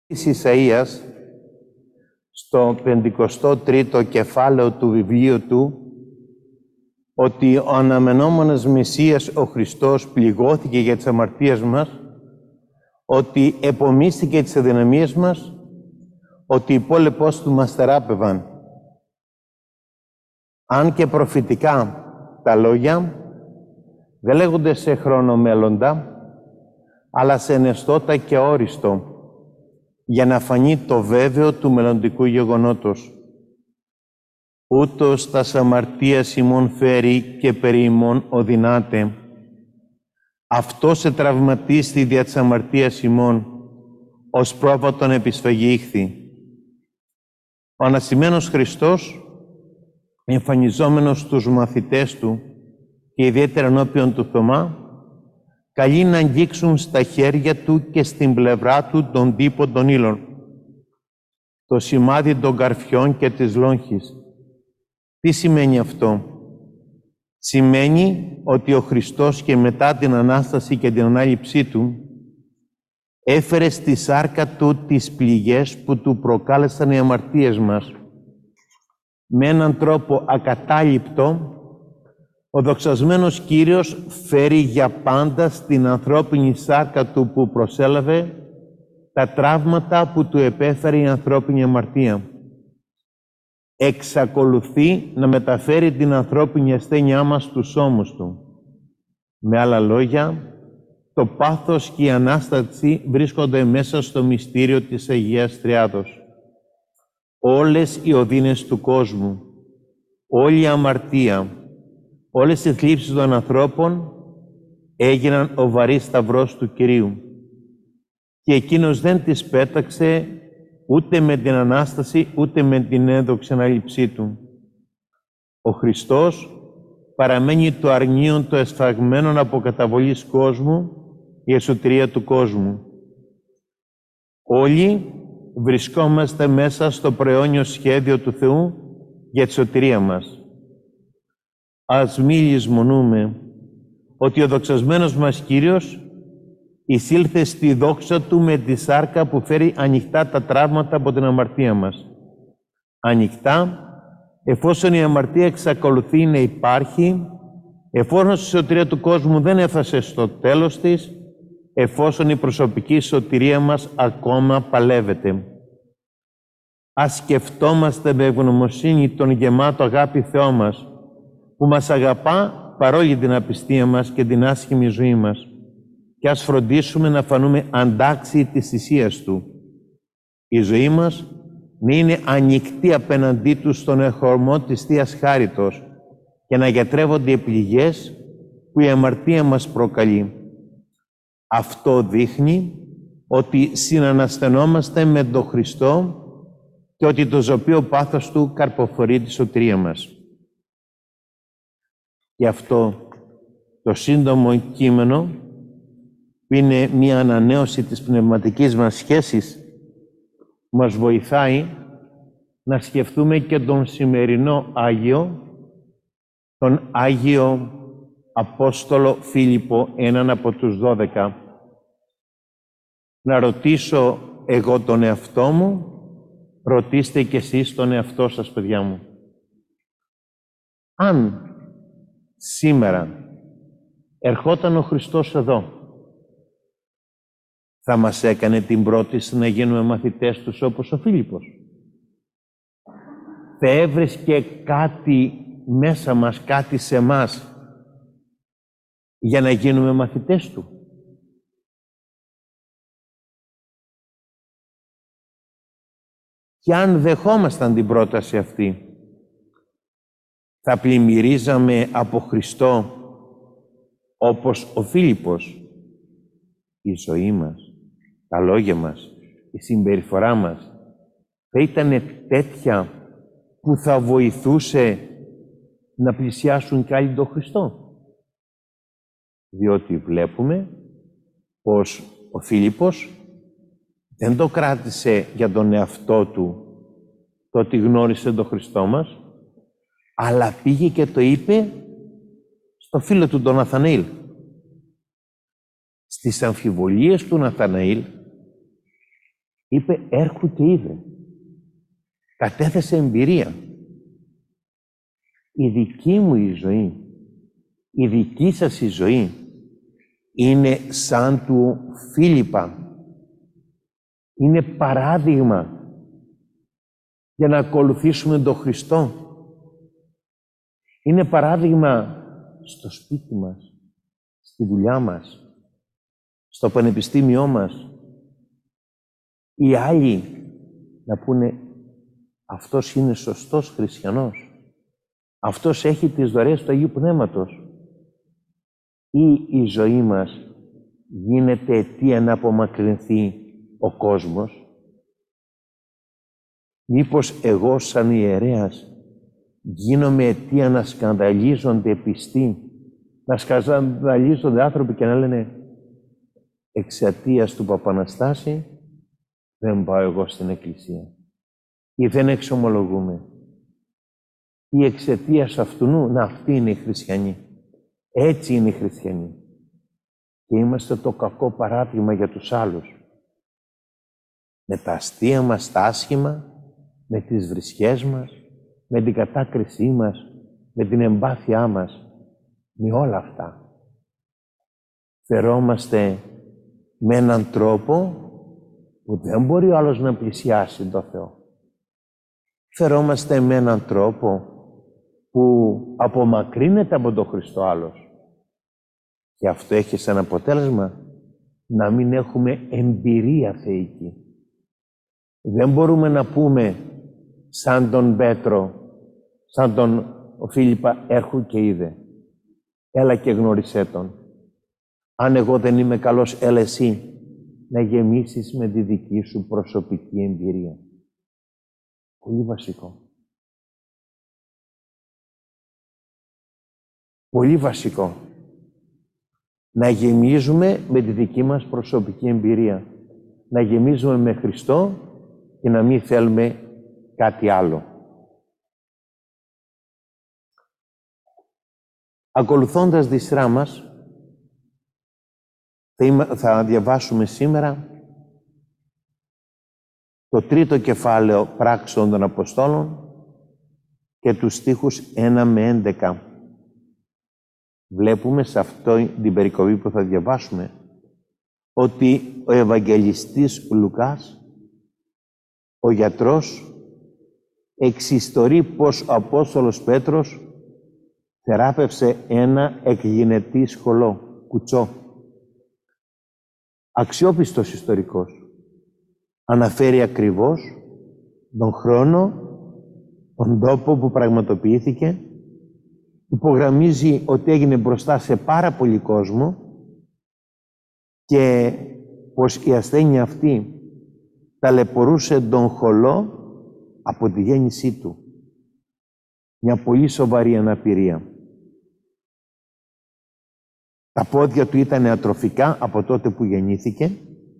Της Ισαΐας, στο 53ο κεφάλαιο του βιβλίου του, ότι ο αναμενόμενος Μεσσίας, ο Χριστός, πληγώθηκε για τις αμαρτίες μας, ότι επομίστηκε τις αδυναμίες μας, ότι οι υπόλοιπος του μας θεράπευαν. Αν και προφητικά τα λόγια δεν λέγονται σε χρονομέλλοντα, αλλά σε ενεστώτα και όριστο, για να φανεί το βέβαιο του μελλοντικού γεγονότος. Ούτως τας αμαρτίας ημών φέρει και περί ημών οδυνάται. Αυτός ετραυματίστη δια της αμαρτίας ημών, ως πρόβατον επισφαγήχθη. Ο ανασημένος Χριστός, εμφανιζόμενος στους μαθητές του και ιδιαίτερα ενώπιον του Θωμά, καλεί να αγγίξουν στα χέρια του και στην πλευρά του τον τύπο των ύλων, το σημάδι των καρφιών και της λόγχης. Τι σημαίνει αυτό? Σημαίνει ότι ο Χριστός και μετά την Ανάσταση και την Ανάληψή Του έφερε στη σάρκα Του τις πληγές που Του προκάλεσαν οι αμαρτίες μας. Με έναν τρόπο ακατάληπτο, ο δοξασμένος Κύριος φέρει για πάντα στην ανθρώπινη σάρκα Του που προσέλαβε τα τραύματα που Του επέφερε η ανθρώπινη αμαρτία. Εξακολουθεί να μεταφέρει την ανθρώπινη ασθένειά μας στους ώμους Του. Με άλλα λόγια, το πάθος και η Ανάσταση βρίσκονται μέσα στο μυστήριο της Αγίας Τριάδος. Όλες οι οδύνες του κόσμου, όλη η αμαρτία, όλες οι θλίψεις των ανθρώπων έγιναν ο βαρύς σταυρός του Κυρίου. Και Εκείνος δεν τις πέταξε ούτε με την Ανάσταση, ούτε με την ένδοξη ανάληψή Του. Ο Χριστός παραμένει το αρνίον το εσφαγμένον από καταβολής κόσμου, η εσωτηρία του κόσμου. Όλοι βρισκόμαστε μέσα στο προαιώνιο σχέδιο του Θεού για τη σωτηρία μας. Ας μη λησμονούμε ότι ο δοξασμένος μας Κύριος εισήλθε στη δόξα Του με τη σάρκα που φέρει ανοιχτά τα τραύματα από την αμαρτία μας. Ανοιχτά, εφόσον η αμαρτία εξακολουθεί να υπάρχει, εφόσον η σωτηρία του κόσμου δεν έφτασε στο τέλος της, εφόσον η προσωπική σωτηρία μας ακόμα παλεύεται. Ας σκεφτόμαστε με ευγνωμοσύνη τον γεμάτο αγάπη Θεό μας, που μας αγαπά παρόλη την απιστία μας και την άσχημη ζωή μας, και ας φροντίσουμε να φανούμε αντάξιοι της θυσίας Του. Η ζωή μας να είναι ανοιχτή απέναντί Του στον εχορμό της Θείας Χάριτος και να γιατρεύονται οι πληγές που η αμαρτία μας προκαλεί. Αυτό δείχνει ότι συναναστενόμαστε με τον Χριστό και ότι το ζωπείο πάθος Του καρποφορεί τη σωτηρία μας. Γι' αυτό το σύντομο κείμενο, που είναι μία ανανέωση της πνευματικής μας σχέσης, μας βοηθάει να σκεφτούμε και τον σημερινό Άγιο, τον Άγιο Απόστολο Φίλιππο, έναν από τους 12. Να ρωτήσω εγώ τον εαυτό μου, ρωτήστε κι εσείς τον εαυτό σας, παιδιά μου. Αν σήμερα ερχόταν ο Χριστός εδώ, θα μας έκανε την πρόταση να γίνουμε μαθητές Τους όπως ο Φίλιππος? Θα έβρισκε κάτι μέσα μας, κάτι σε μας, για να γίνουμε μαθητές Του? Και αν δεχόμασταν την πρόταση αυτή, θα πλημμυρίζαμε από Χριστό όπως ο Φίλιππος? Η ζωή μας, τα λόγια μας, η συμπεριφορά μας θα ήταν τέτοια που θα βοηθούσε να πλησιάσουν κι άλλοι τον Χριστό? Διότι βλέπουμε πως ο Φίλιππος δεν το κράτησε για τον εαυτό του το ότι γνώρισε τον Χριστό μας, αλλά πήγε και το είπε στο φίλο του τον Ναθαναήλ. Στις αμφιβολίες του Ναθαναήλ Είπε έρχου και είδε. Κατέθεσε εμπειρία. Η δική μου η ζωή, η δική σας η ζωή, είναι σαν του Φίλιππα. Είναι παράδειγμα για να ακολουθήσουμε τον Χριστό. Είναι παράδειγμα στο σπίτι μας, στη δουλειά μας, στο πανεπιστήμιό μας. Οι άλλοι να πούνε αυτός είναι σωστός χριστιανός. Αυτός έχει τις δωρεές του Αγίου Πνεύματος. Ή η ζωή μας γίνεται αιτία να απομακρυνθεί ο κόσμος. Μήπως εγώ σαν ιερέας γίνομαι αιτία να σκανδαλίζονται πιστοί, να σκανδαλίζονται άνθρωποι και να λένε εξαιτίας του Παπαναστάση δεν πάω εγώ στην εκκλησία ή δεν εξομολογούμε. Ή εξαιτίας αυτού, να αυτοί είναι οι χριστιανοί. Έτσι είναι οι χριστιανοί. Και είμαστε το κακό παράδειγμα για τους άλλους. Με τα αστεία μας, τα άσχημα, με τις βρισχές μας, με την κατάκρισή μας, με την εμπάθειά μας, με όλα αυτά. Φερόμαστε με έναν τρόπο που δεν μπορεί ο άλλος να πλησιάσει τον Θεό. Φερόμαστε με έναν τρόπο που απομακρύνεται από τον Χριστό άλλος. Και αυτό έχει σαν αποτέλεσμα να μην έχουμε εμπειρία θεϊκή. Δεν μπορούμε να πούμε σαν τον Πέτρο, σαν τον Φίλιππα, έρχου και είδε. Έλα και γνώρισέ τον. Αν εγώ δεν είμαι καλός, έλα εσύ να γεμίσεις με τη δική σου προσωπική εμπειρία. Πολύ βασικό. Πολύ βασικό. Να γεμίζουμε με τη δική μας προσωπική εμπειρία. Να γεμίζουμε με Χριστό και να μην θέλουμε κάτι άλλο. Ακολουθώντας τη σειρά μας, θα διαβάσουμε σήμερα το τρίτο κεφάλαιο πράξεων των Αποστόλων και τους στίχους 1 με 11. Βλέπουμε σε αυτή την περικοπή που θα διαβάσουμε ότι ο Ευαγγελιστής Λουκάς, ο γιατρός, εξιστορεί πως ο Απόστολος Πέτρος θεράπευσε ένα εκγενετή σχολό, κουτσό. Αξιόπιστος ιστορικός. Αναφέρει ακριβώς τον χρόνο, τον τόπο που πραγματοποιήθηκε, υπογραμμίζει ότι έγινε μπροστά σε πάρα πολύ κόσμο και πως η ασθένεια αυτή ταλαιπωρούσε τον χωλό από τη γέννησή του. Μια πολύ σοβαρή αναπηρία. Τα πόδια του ήταν ατροφικά από τότε που γεννήθηκε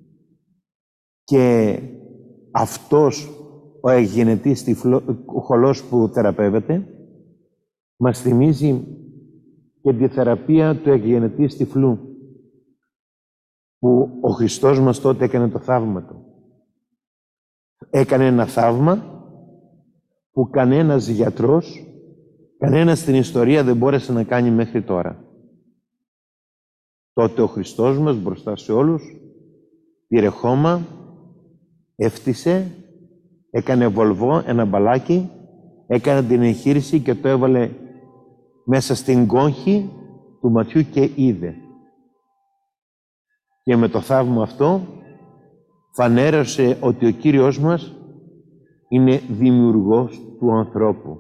και αυτός ο εγγενετής χωλός που θεραπεύεται μας θυμίζει και τη θεραπεία του εγγενετή τυφλού που ο Χριστός μας τότε έκανε το θαύμα του. Έκανε ένα θαύμα που κανένας γιατρός, κανένας στην ιστορία δεν μπόρεσε να κάνει μέχρι τώρα. Τότε ο Χριστός μας μπροστά σε όλους πήρε χώμα, έφτισε, έκανε βολβό, ένα μπαλάκι, έκανε την εγχείρηση και το έβαλε μέσα στην κόγχη του ματιού και είδε. Και με το θαύμα αυτό φανέρωσε ότι ο Κύριος μας είναι δημιουργός του ανθρώπου.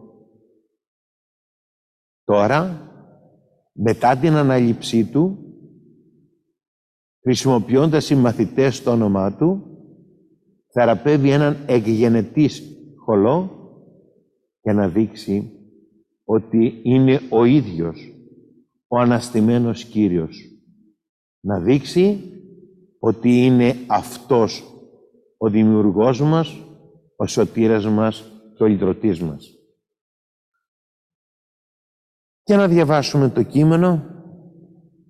Τώρα, μετά την ανάληψή του, χρησιμοποιώντας οι μαθητές το όνομά του, θεραπεύει έναν εκγενετής χωλό για να δείξει ότι είναι ο ίδιος ο αναστημένος Κύριος. Να δείξει ότι είναι αυτός ο δημιουργός μας, ο σωτήρας μας και ο λυτρωτής μας. Και να διαβάσουμε το κείμενο.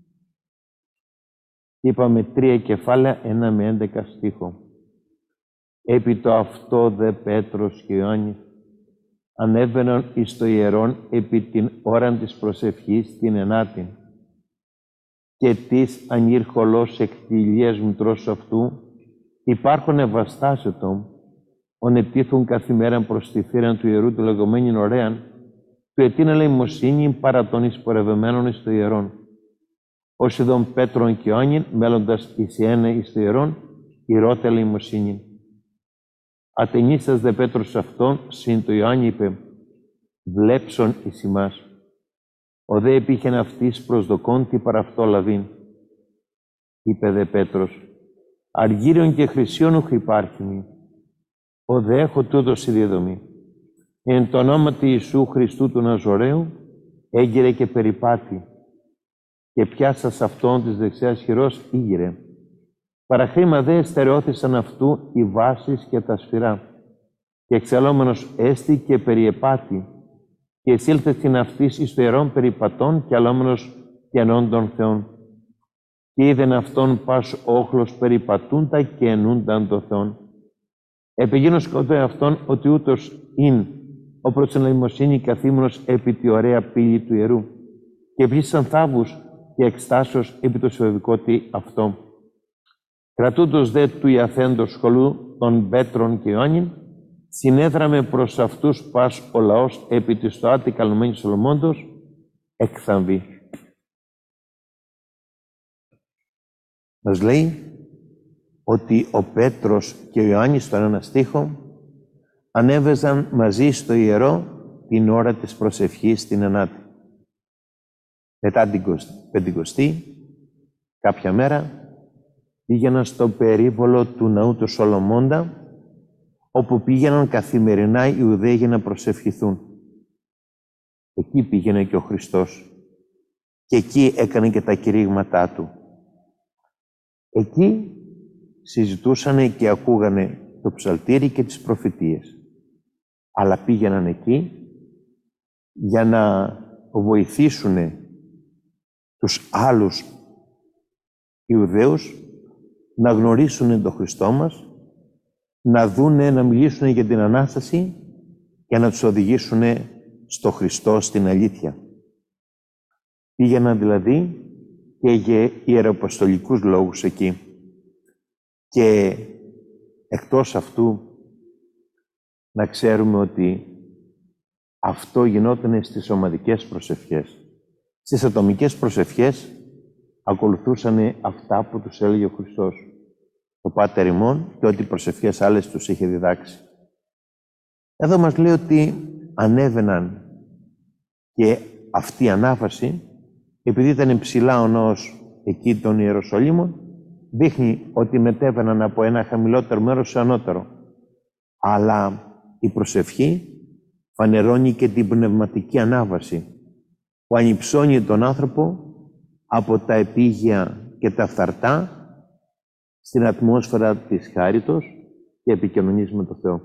Είπαμε 3 κεφάλαια, 1 με 11 στίχο. Επί το αυτό δε Πέτρος και Ιωάννης ανέβαιναν εις το ιερόν επί την ώραν της προσευχής την ενάτην. Και της ανήρχολος εκ τη ηλίας μητρός αυτού υπάρχουν ευαστάσετο, ονετήθουν καθημέραν προς τη θύραν του ιερού του λεγόμενην ωραίαν, του ετήν ελεημοσύνη παρά των εισπορευεμένων εις το ιερόν. Ως ειδών Πέτρον και Ιωάννην, μέλλοντας εις ένα εις το ιερόν, ηρώτε ελεημοσύνη. Ατενίσας δε Πέτρος αυτόν, συν το Ιωάννη είπε, βλέψον εις ημάς. Ο δε επήχεν αυτής προσδοκών τι παρά αυτό λαβήν. Είπε δε Πέτρος, αργύριον και χρυσίον ουχ υπάρχει μη. Ο δε έχω τούτος η διαδομή. Εν το ονόματι Ιησού Χριστού του Ναζωραίου, έγκυρε και περιπάτη. Και πιάσας αυτόν της δεξιάς χειρός ήγηρε. Παραχρήμα δε εστερεώθησαν αυτού οι βάσεις και τα σφυρά. Και εξελόμενος έστη και περιεπάτη. Και εισήλθε στην αυτής εις το ιερόν περιπατών και αλόμενος κενών των Θεών. Και είδεν αυτόν πας όχλος περιπατούντα και ενούνταν το Θεόν. Επιγίνω σκοτώ αυτόν ότι ούτως ειν ο προς την ελεημοσύνη καθήμενος επί τη ωραία πύλη του ιερού. Και επίσης θαύους και εκστάσεως επί το συλλογικό τι αυτό. Κρατούντος δε του ιαθέντος σχολού των Πέτρων και Ιωάννην, συνέδραμε προς αυτούς πας ο λαός επί της το άτι καλωμένης Σολομώντος εκθαμβεί. Μας λέει ότι ο Πέτρος και ο Ιωάννης στον ένα στίχο ανέβαιζαν μαζί στο ιερό την ώρα της προσευχής στην ενάτη. Μετά την Πεντηκοστή, κάποια μέρα, πήγαιναν στο περίβολο του ναού του Σολομώντα, όπου πήγαιναν καθημερινά οι Ιουδαίοι για να προσευχηθούν. Εκεί πήγαινε και ο Χριστός και εκεί έκανε και τα κηρύγματά του. Εκεί συζητούσανε και ακούγανε το ψαλτήρι και τις προφητείες. Αλλά πήγαιναν εκεί για να βοηθήσουν τους άλλους Ιουδαίους να γνωρίσουν τον Χριστό μας, να δούνε, να μιλήσουν για την Ανάσταση και να τους οδηγήσουν στο Χριστό, στην αλήθεια. Πήγαιναν δηλαδή και για ιεραποστολικούς λόγους εκεί. Και εκτός αυτού να ξέρουμε ότι αυτό γινόταν στις ομαδικές προσευχές. Στις ατομικές προσευχές ακολουθούσαν αυτά που τους έλεγε ο Χριστός. Το Πάτερ ημών και ό,τι προσευχές άλλες τους είχε διδάξει. Εδώ μας λέει ότι ανέβαιναν και αυτή η ανάφαση, επειδή ήταν ψηλά ο ναός εκεί των Ιεροσολύμων, δείχνει ότι μετέβαιναν από ένα χαμηλότερο μέρος σε ανώτερο. Αλλά η προσευχή φανερώνει και την πνευματική ανάβαση που ανυψώνει τον άνθρωπο από τα επίγεια και τα φθαρτά στην ατμόσφαιρα της χάριτος και επικοινωνίας με τον Θεό.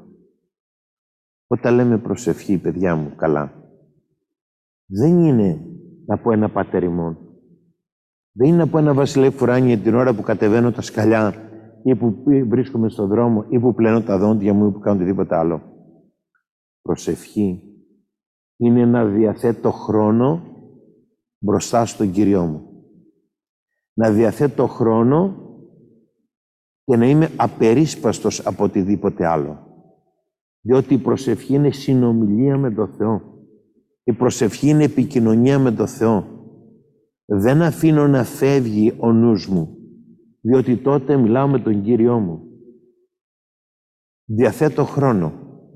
Όταν λέμε προσευχή, παιδιά μου, καλά, δεν είναι να πω ένα Πάτερ ημών. Δεν είναι να πω ένα Βασιλεύ Φουράνιε την ώρα που κατεβαίνω τα σκαλιά ή που βρίσκομαι στον δρόμο ή που πλένω τα δόντια μου ή που κάνω οτιδήποτε άλλο. Προσευχή είναι να διαθέτω χρόνο μπροστά στον Κύριό μου. Να διαθέτω χρόνο και να είμαι απερίσπαστος από οτιδήποτε άλλο. Διότι η προσευχή είναι συνομιλία με τον Θεό. Η προσευχή είναι επικοινωνία με τον Θεό. Δεν αφήνω να φεύγει ο νους μου, διότι τότε μιλάω με τον Κύριό μου. Διαθέτω χρόνο.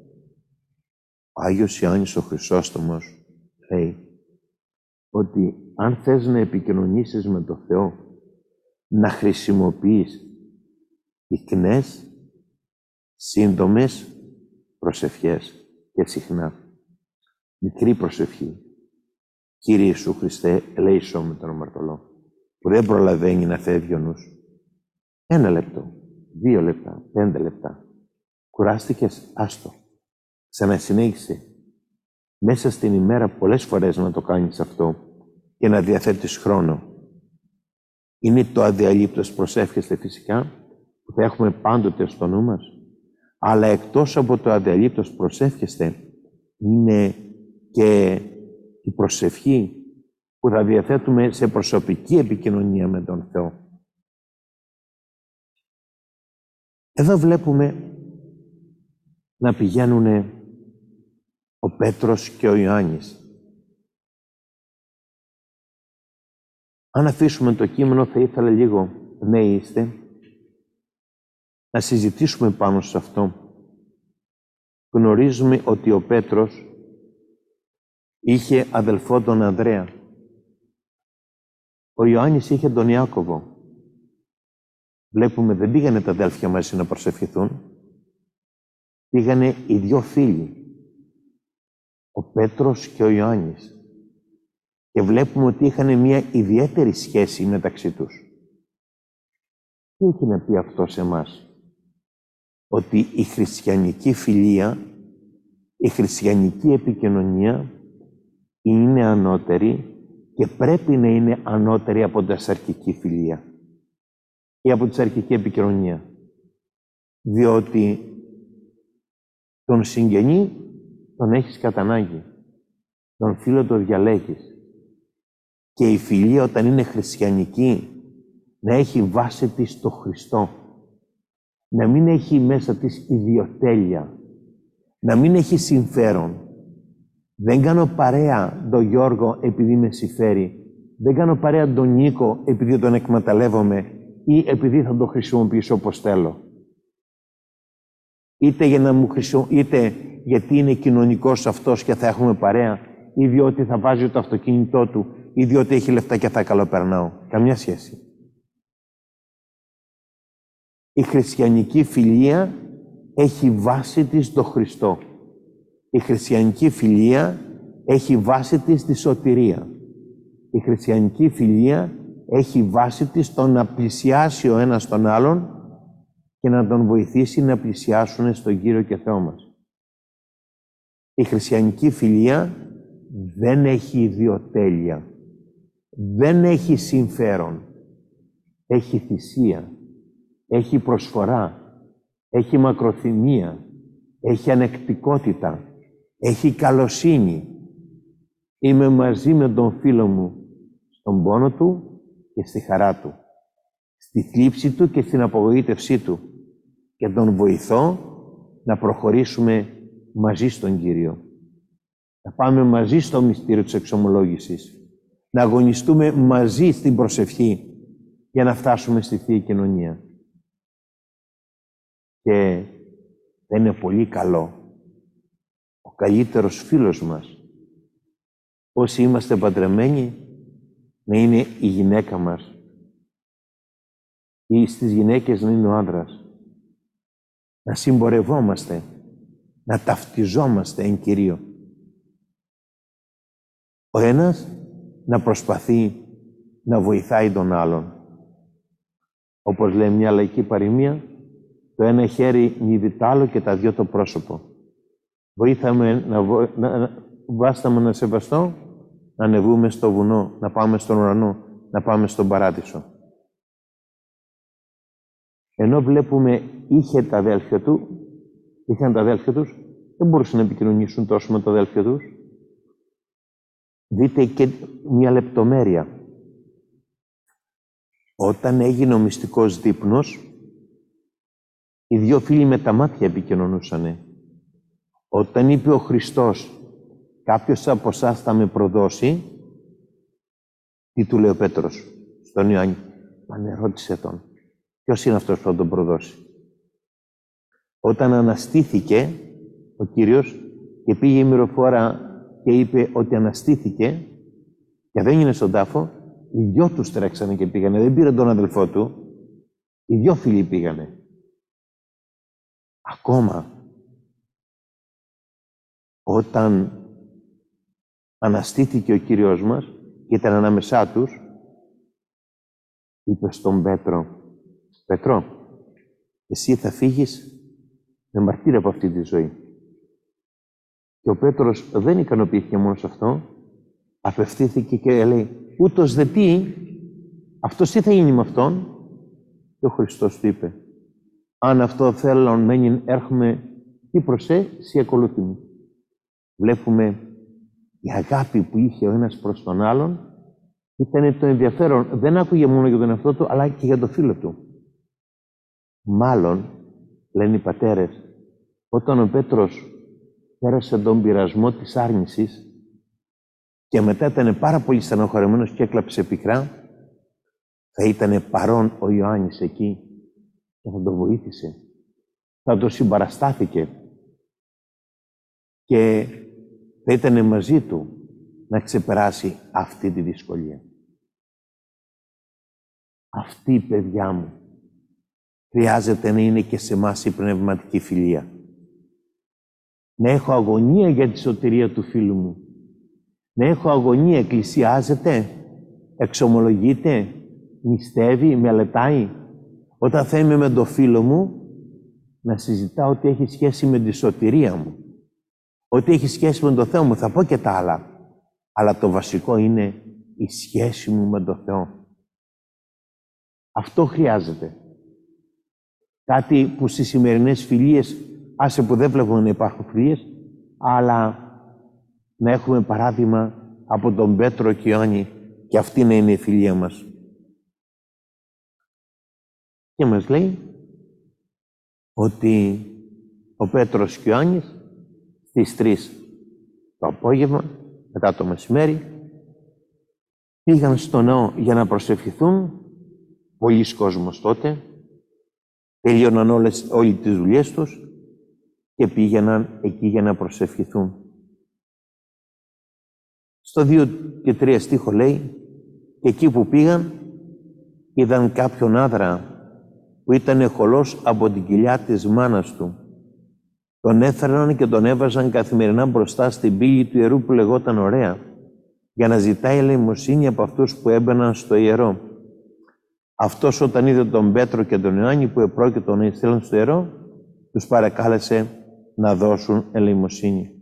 Ο Άγιος Ιωάννης ο Χρυσόστομος λέει ότι αν θες να επικοινωνήσεις με τον Θεό, να χρησιμοποιείς πυκνές, σύντομες προσευχές και συχνά. Μικρή προσευχή. Κύριε Ιησού Χριστέ, ελέησό με τον αμαρτωλό, που δεν προλαβαίνει να φεύγει ο νους. 1 λεπτό, 2 λεπτά, 5 λεπτά. Κουράστηκες, άστο. Ξανασυνέχισε. Μέσα στην ημέρα πολλές φορές να το κάνεις αυτό και να διαθέτεις χρόνο. Είναι το αδιαλείπτος, προσεύχεστε φυσικά, που θα έχουμε πάντοτε στο νου μας. Αλλά εκτός από το αντελείπτος προσεύχεστε, είναι και η προσευχή που θα διαθέτουμε σε προσωπική επικοινωνία με τον Θεό. Εδώ βλέπουμε να πηγαίνουν ο Πέτρος και ο Ιωάννης. Αν αφήσουμε το κείμενο, θα ήθελα λίγο, νέοι είστε, να συζητήσουμε πάνω σε αυτό. Γνωρίζουμε ότι ο Πέτρος είχε αδελφό τον Ανδρέα. Ο Ιωάννης είχε τον Ιάκωβο. Βλέπουμε, δεν πήγανε τα αδέλφια μαζί να προσευχηθούν. Πήγανε οι δυο φίλοι, ο Πέτρος και ο Ιωάννης. Και βλέπουμε ότι είχαν μια ιδιαίτερη σχέση μεταξύ τους. Τι έχει να πει αυτό σε εμάς? Ότι η χριστιανική φιλία, η χριστιανική επικοινωνία είναι ανώτερη και πρέπει να είναι ανώτερη από την σαρκική φιλία ή από τη σαρκική επικοινωνία. Διότι τον συγγενή τον έχεις κατά ανάγκη, τον φίλο τον διαλέγεις. Και η φιλία, όταν είναι χριστιανική, να έχει βάση της το Χριστό. Να μην έχει μέσα της ιδιοτέλεια. Να μην έχει συμφέρον. Δεν κάνω παρέα τον Γιώργο επειδή με συμφέρει. Δεν κάνω παρέα τον Νίκο επειδή τον εκμεταλλεύομαι ή επειδή θα τον χρησιμοποιήσω όπως θέλω. Είτε γιατί είναι κοινωνικός αυτός και θα έχουμε παρέα, ή διότι θα βάζει το αυτοκίνητό του, ή διότι έχει λεφτά και θα καλοπερνάω. Καμιά σχέση. Η χριστιανική φιλία έχει βάση της το Χριστό. Η χριστιανική φιλία έχει βάση της τη σωτηρία. Η χριστιανική φιλία έχει βάση της το να πλησιάσει ο ένας τον άλλον και να τον βοηθήσει να πλησιάσουν στον Κύριο και Θεό μας. Η χριστιανική φιλία δεν έχει ιδιοτέλεια, δεν έχει συμφέρον, έχει θυσία, έχει προσφορά, έχει μακροθυμία, έχει ανεκτικότητα, έχει καλοσύνη. Είμαι μαζί με τον φίλο μου στον πόνο του και στη χαρά του, στη θλίψη του και στην απογοήτευσή του και τον βοηθώ να προχωρήσουμε μαζί στον Κύριο. Να πάμε μαζί στο μυστήριο της εξομολόγησης. Να αγωνιστούμε μαζί στην προσευχή για να φτάσουμε στη Θεία Κοινωνία. Και δεν είναι πολύ καλό ο καλύτερος φίλος μας, όσοι είμαστε παντρεμένοι, να είναι η γυναίκα μας ή στις γυναίκες να είναι ο άντρας. Να συμπορευόμαστε, να ταυτιζόμαστε εν Κυρίω. Ο ένας να προσπαθεί να βοηθάει τον άλλον. Όπως λέει μια λαϊκή παροιμία, το ένα χέρι νίδει τ' άλλο και τα δυο το πρόσωπο. Βοήθαμε βάσταμε να σεβαστώ, να ανεβούμε στο βουνό, να πάμε στον ουρανό, να πάμε στον παράδεισο. Ενώ βλέπουμε είχαν τα αδέλφια τους, δεν μπορούσαν να επικοινωνήσουν τόσο με τα αδέλφια τους. Δείτε και μια λεπτομέρεια. Όταν έγινε ο μυστικός δείπνος, οι δύο φίλοι με τα μάτια επικοινωνούσανε. Όταν είπε ο Χριστός, κάποιος από εσάς θα με προδώσει, τι του λέει ο Πέτρος στον Ιωάννη? Πάνε ρώτησε τον. Ποιος είναι αυτός που θα τον προδώσει? Όταν αναστήθηκε ο Κύριος και πήγε η μυροφόρα και είπε ότι αναστήθηκε και δεν είναι στον τάφο, οι δυο τους τρέξανε και πήγανε. Δεν πήρε τον αδελφό του, οι δυο φίλοι πήγανε. Ακόμα όταν αναστήθηκε ο Κύριος μας και ήταν ανάμεσά τους, είπε στον Πέτρο, «Πέτρο, εσύ θα φύγεις με μαρτύρια από αυτή τη ζωή». Και ο Πέτρος δεν ικανοποιήθηκε μόνο σε αυτό, απευθύνθηκε και λέει, «Ούτως δε τι, αυτός τι θα γίνει με αυτόν?» Και ο Χριστός του είπε, αν αυτό θέλω μένει, έρχομαι τι προσέ, σι ακολούθη μου. Βλέπουμε η αγάπη που είχε ο ένας προς τον άλλον ήταν το ενδιαφέρον. Δεν άκουγε μόνο για τον εαυτό του, αλλά και για το φίλο του. Μάλλον, λένε οι πατέρες, όταν ο Πέτρος πέρασε τον πειρασμό της άρνησης και μετά ήταν πάρα πολύ στενοχωρεμένος και έκλαψε πικρά, θα ήταν παρόν ο Ιωάννης εκεί και θα τον βοήθησε. Θα το συμπαραστάθηκε και θα ήταν μαζί του να ξεπεράσει αυτή τη δυσκολία. Αυτή, παιδιά μου, χρειάζεται να είναι και σε εμάς η πνευματική φιλία. Να έχω αγωνία για τη σωτηρία του φίλου μου. Να έχω αγωνία, εκκλησιάζεται, εξομολογείται, νηστεύει, μελετάει. Όταν θα είμαι με το φίλο μου, να συζητάω ότι έχει σχέση με τη σωτηρία μου. Ότι έχει σχέση με τον Θεό μου. Θα πω και τα άλλα. Αλλά το βασικό είναι η σχέση μου με τον Θεό. Αυτό χρειάζεται. Κάτι που στις σημερινές φιλίες, άσε που δεν βλέπουμε να υπάρχουν φιλίες, αλλά να έχουμε παράδειγμα από τον Πέτρο και Ιωάννη και αυτή να είναι η φιλία μας. Και μας λέει ότι ο Πέτρος και ο Ιωάννης στις 3 το απόγευμα, μετά το μεσημέρι, πήγαν στο ναό για να προσευχηθούν. Πολλοί κόσμος τότε, τελείωναν όλοι τις δουλειές τους και πήγαιναν εκεί για να προσευχηθούν. Στο 2 και 3 στίχο λέει, και εκεί που πήγαν, είδαν κάποιον άδρα που ήταν χολός από την κοιλιά της μάνας του. Τον έφερναν και τον έβαζαν καθημερινά μπροστά στην πύλη του ιερού που λεγόταν Ωραία, για να ζητάει ελεημοσύνη από αυτούς που έμπαιναν στο ιερό. Αυτός όταν είδε τον Πέτρο και τον Ιωάννη που επρόκειτο να ειστέλνουν στο ιερό, τους παρακάλεσε να δώσουν ελεημοσύνη.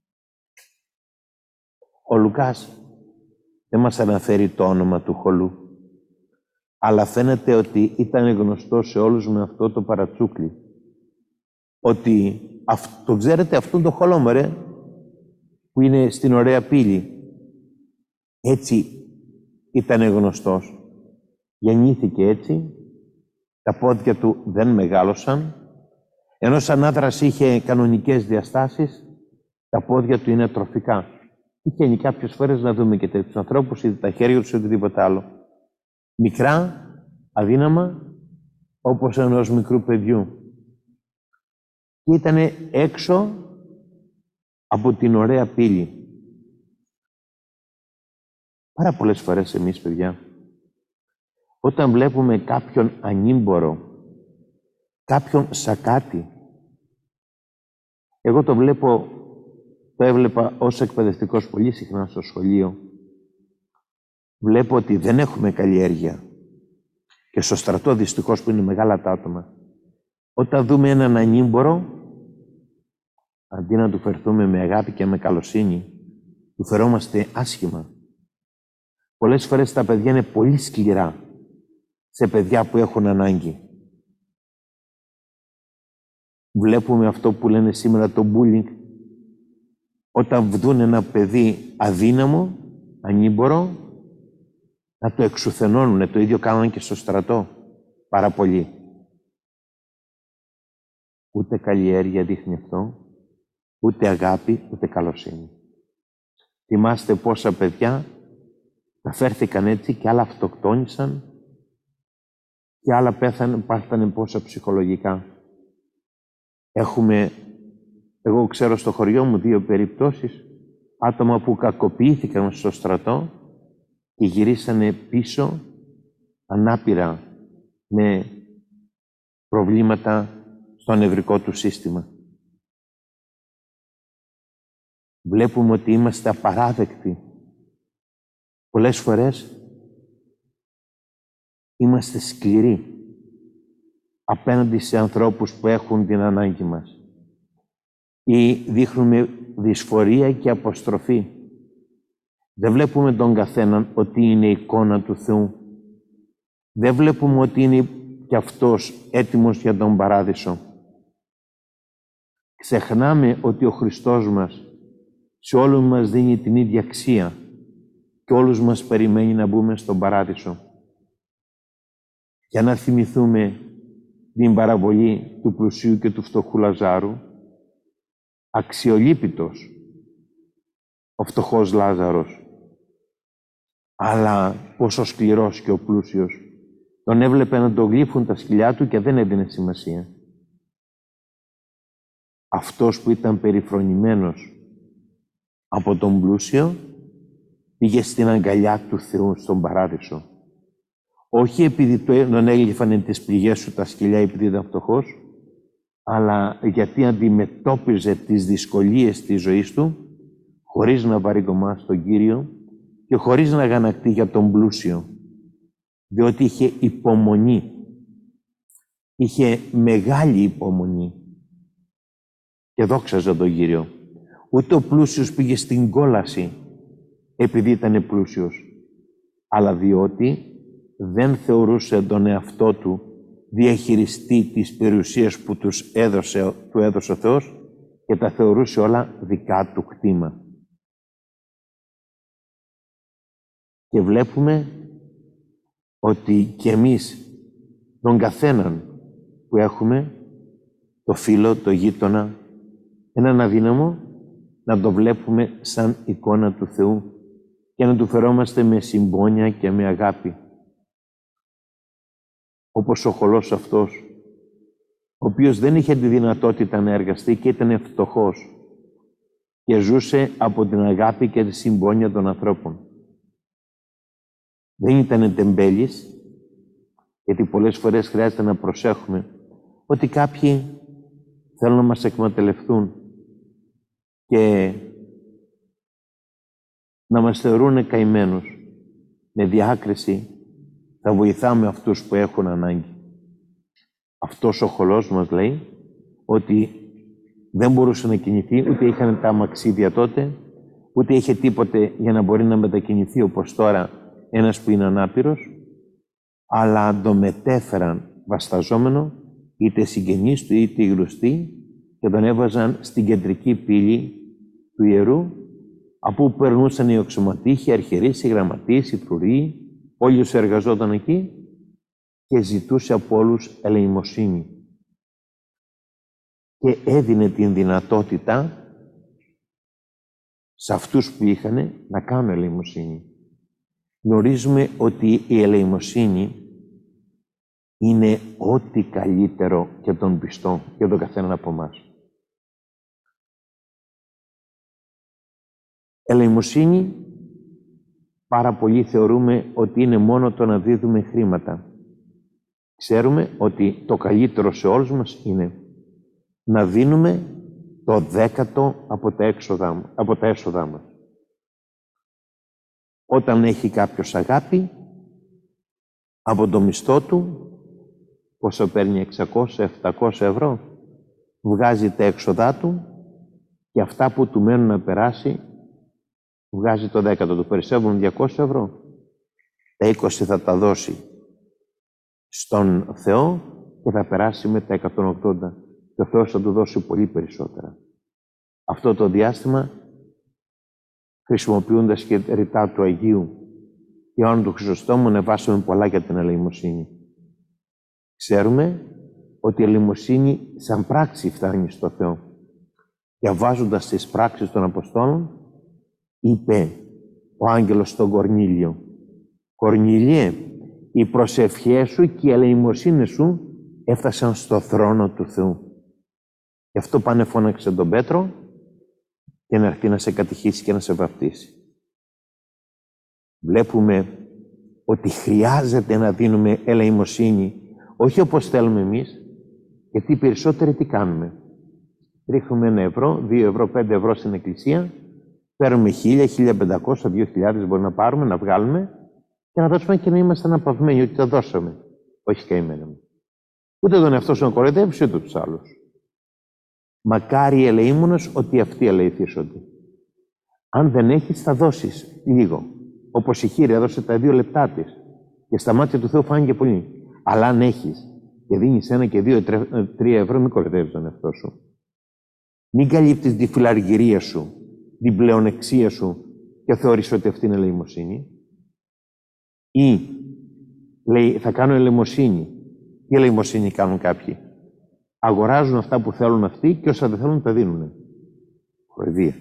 Ο Λουκάς δεν μας αναφέρει το όνομα του χολού, αλλά φαίνεται ότι ήταν γνωστό σε όλους με αυτό το παρατσούκλι. Ότι το ξέρετε αυτόν το χολό, που είναι στην Ωραία Πύλη. Έτσι ήταν γνωστός. Γεννήθηκε έτσι, τα πόδια του δεν μεγάλωσαν, ενώ σαν άδρας είχε κανονικές διαστάσεις, τα πόδια του είναι τροφικά. Τυχαίνει κάποιες φορές να δούμε και τέτοιους ανθρώπους, είτε τα χέρια τους, είτε τίποτα άλλο. Μικρά, αδύναμα, όπως ενός μικρού παιδιού. Και ήταν έξω από την Ωραία Πύλη. Πάρα πολλές φορές εμείς, παιδιά, όταν βλέπουμε κάποιον ανήμπορο, κάποιον σακάτι, εγώ το έβλεπα ως εκπαιδευτικός πολύ συχνά στο σχολείο, βλέπω ότι δεν έχουμε καλλιέργεια. Και στο στρατό, δυστυχώς, που είναι μεγάλα τα άτομα, όταν δούμε έναν ανήμπορο, αντί να του φερθούμε με αγάπη και με καλοσύνη, του φερόμαστε άσχημα. Πολλές φορές τα παιδιά είναι πολύ σκληρά σε παιδιά που έχουν ανάγκη. Βλέπουμε αυτό που λένε σήμερα το bullying. Όταν δουν ένα παιδί αδύναμο, ανήμπορο, να το εξουθενώνουν. Το ίδιο κάνουν και στο στρατό. Πάρα πολύ. Ούτε καλλιέργεια δείχνει αυτό, ούτε αγάπη, ούτε καλοσύνη. Θυμάστε πόσα παιδιά τα φέρθηκαν έτσι και άλλα αυτοκτόνησαν και άλλα πάθανε πόσα ψυχολογικά. Εγώ ξέρω στο χωριό μου 2 περιπτώσεις άτομα που κακοποιήθηκαν στο στρατό και γυρίσανε πίσω ανάπηρα με προβλήματα στο νευρικό του σύστημα. Βλέπουμε ότι είμαστε απαράδεκτοι. Πολλές φορές είμαστε σκληροί απέναντι σε ανθρώπους που έχουν την ανάγκη μας. Ή δείχνουμε δυσφορία και αποστροφή. Δεν βλέπουμε τον καθέναν ότι είναι εικόνα του Θεού. Δεν βλέπουμε ότι είναι και αυτός έτοιμος για τον παράδεισο. Ξεχνάμε ότι ο Χριστός μας σε όλους μας δίνει την ίδια αξία και όλους μας περιμένει να μπούμε στον παράδεισο. Για να θυμηθούμε την παραβολή του πλουσίου και του φτωχού Λαζάρου, αξιολύπητος ο φτωχός Λάζαρος, αλλά πόσο σκληρός και ο πλούσιος. Τον έβλεπε να τον γλύφουν τα σκυλιά του και δεν έδινε σημασία. Αυτός που ήταν περιφρονημένος από τον πλούσιο πήγε στην αγκαλιά του Θεού στον παράδεισο. Όχι επειδή τον έγλυφανε τις πληγές του τα σκυλιά επειδή ήταν φτωχός, αλλά γιατί αντιμετώπιζε τις δυσκολίες της ζωής του χωρίς να βαρύγωμα στον Κύριο και χωρίς να αγανακτεί για τον πλούσιο, διότι είχε υπομονή. Είχε μεγάλη υπομονή και δόξαζε τον Κύριο. Ούτε ο πλούσιος πήγε στην κόλαση επειδή ήταν πλούσιος, αλλά διότι δεν θεωρούσε τον εαυτό του διαχειριστή της περιουσίας που του έδωσε ο Θεός και τα θεωρούσε όλα δικά του κτήμα. Και βλέπουμε ότι και εμείς τον καθέναν που έχουμε, το φίλο, το γείτονα, έναν αδύναμο, να το βλέπουμε σαν εικόνα του Θεού και να του φερόμαστε με συμπόνια και με αγάπη. Όπως ο χωλός αυτός, ο οποίος δεν είχε τη δυνατότητα να εργαστεί και ήταν φτωχός και ζούσε από την αγάπη και τη συμπόνια των ανθρώπων. Δεν ήταν τεμπέλης, γιατί πολλές φορές χρειάζεται να προσέχουμε ότι κάποιοι θέλουν να μας εκμεταλλευτούν και να μας θεωρούν καημένους. Με διάκριση θα βοηθάμε αυτούς που έχουν ανάγκη. Αυτός ο χωλός μας λέει ότι δεν μπορούσε να κινηθεί, ούτε είχαν τα αμαξίδια τότε, ούτε είχε τίποτε για να μπορεί να μετακινηθεί όπως τώρα ένας που είναι ανάπηρος, αλλά το μετέφεραν βασταζόμενο, είτε συγγενείς του είτε οι γνωστοί, και τον έβαζαν στην κεντρική πύλη του ιερού, από όπου περνούσαν οι οξωματήχοι, οι αρχιερείς, οι γραμματείς, οι φρουροί, όλοι όσοι εργαζόταν εκεί, και ζητούσε από όλους ελεημοσύνη. Και έδινε την δυνατότητα σε αυτούς που είχαν να κάνουν ελεημοσύνη. Γνωρίζουμε ότι η ελεημοσύνη είναι ό,τι καλύτερο για τον πιστό, για τον καθέναν από εμάς. Ελεημοσύνη, πάρα πολλοί θεωρούμε ότι είναι μόνο το να δίδουμε χρήματα. Ξέρουμε ότι το καλύτερο σε όλους μας είναι να δίνουμε το 10ο από τα έσοδά μας. Όταν έχει κάποιος αγάπη, από το μισθό του, πόσο παίρνει, 600-700 ευρώ, βγάζει τα έξοδά του και αυτά που του μένουν να περάσει, βγάζει το 10ο του. Περισσεύουν 200 ευρώ. Τα 20 θα τα δώσει στον Θεό και θα περάσει με τα 180. Και ο Θεός θα του δώσει πολύ περισσότερα. Αυτό το διάστημα, χρησιμοποιώντας και ρητά του Αγίου Ιωάννου του Χρυσοστόμου, ανεβάσαμε πολλά για την ελεημοσύνη. Ξέρουμε ότι η ελεημοσύνη σαν πράξη φτάνει στο Θεό. Διαβάζοντας τις πράξεις των Αποστόλων, είπε ο άγγελος στον Κορνήλιο: «Κορνήλιε, οι προσευχές σου και η ελεημοσύνη σου έφτασαν στο θρόνο του Θεού». Γι' αυτό πάνε φώναξε τον Πέτρο και να έρθει να σε κατηχήσει και να σε βαπτίσει. Βλέπουμε ότι χρειάζεται να δίνουμε ελεημοσύνη, όχι όπως θέλουμε εμείς, γιατί οι περισσότεροι τι κάνουμε? Ρίχνουμε 1 ευρώ, 2 ευρώ, 5 ευρώ στην εκκλησία, παίρνουμε 1.000, 1.500, 2.000 μπορεί να πάρουμε, να βγάλουμε και να δώσουμε και να είμαστε αναπαυμένοι ότι τα δώσαμε. Όχι καημένα μου. Ούτε τον εαυτό σου να κοροϊδεύεις, ούτε τους άλλους. Μακάρι οι ελεήμονες ότι αυτοί ελεηθήσονται. Αν δεν έχεις, θα δώσεις λίγο. Όπως η χείρια έδωσε τα 2 λεπτά της και στα μάτια του Θεού φάνηκε πολύ. Αλλά αν έχεις και δίνεις 1 και 2, 3 ευρώ, μην κοροϊδεύεις τον εαυτό σου. Μην καλύπτεις τη φιλαργυρία σου, την πλεονεξία σου και θεωρείς ότι αυτή είναι ελεημοσύνη. Ή λέει, θα κάνω ελεημοσύνη. Τι ελεημοσύνη κάνουν κάποιοι? Αγοράζουν αυτά που θέλουν αυτοί και όσα δεν θέλουν τα δίνουν. Κοροϊδία.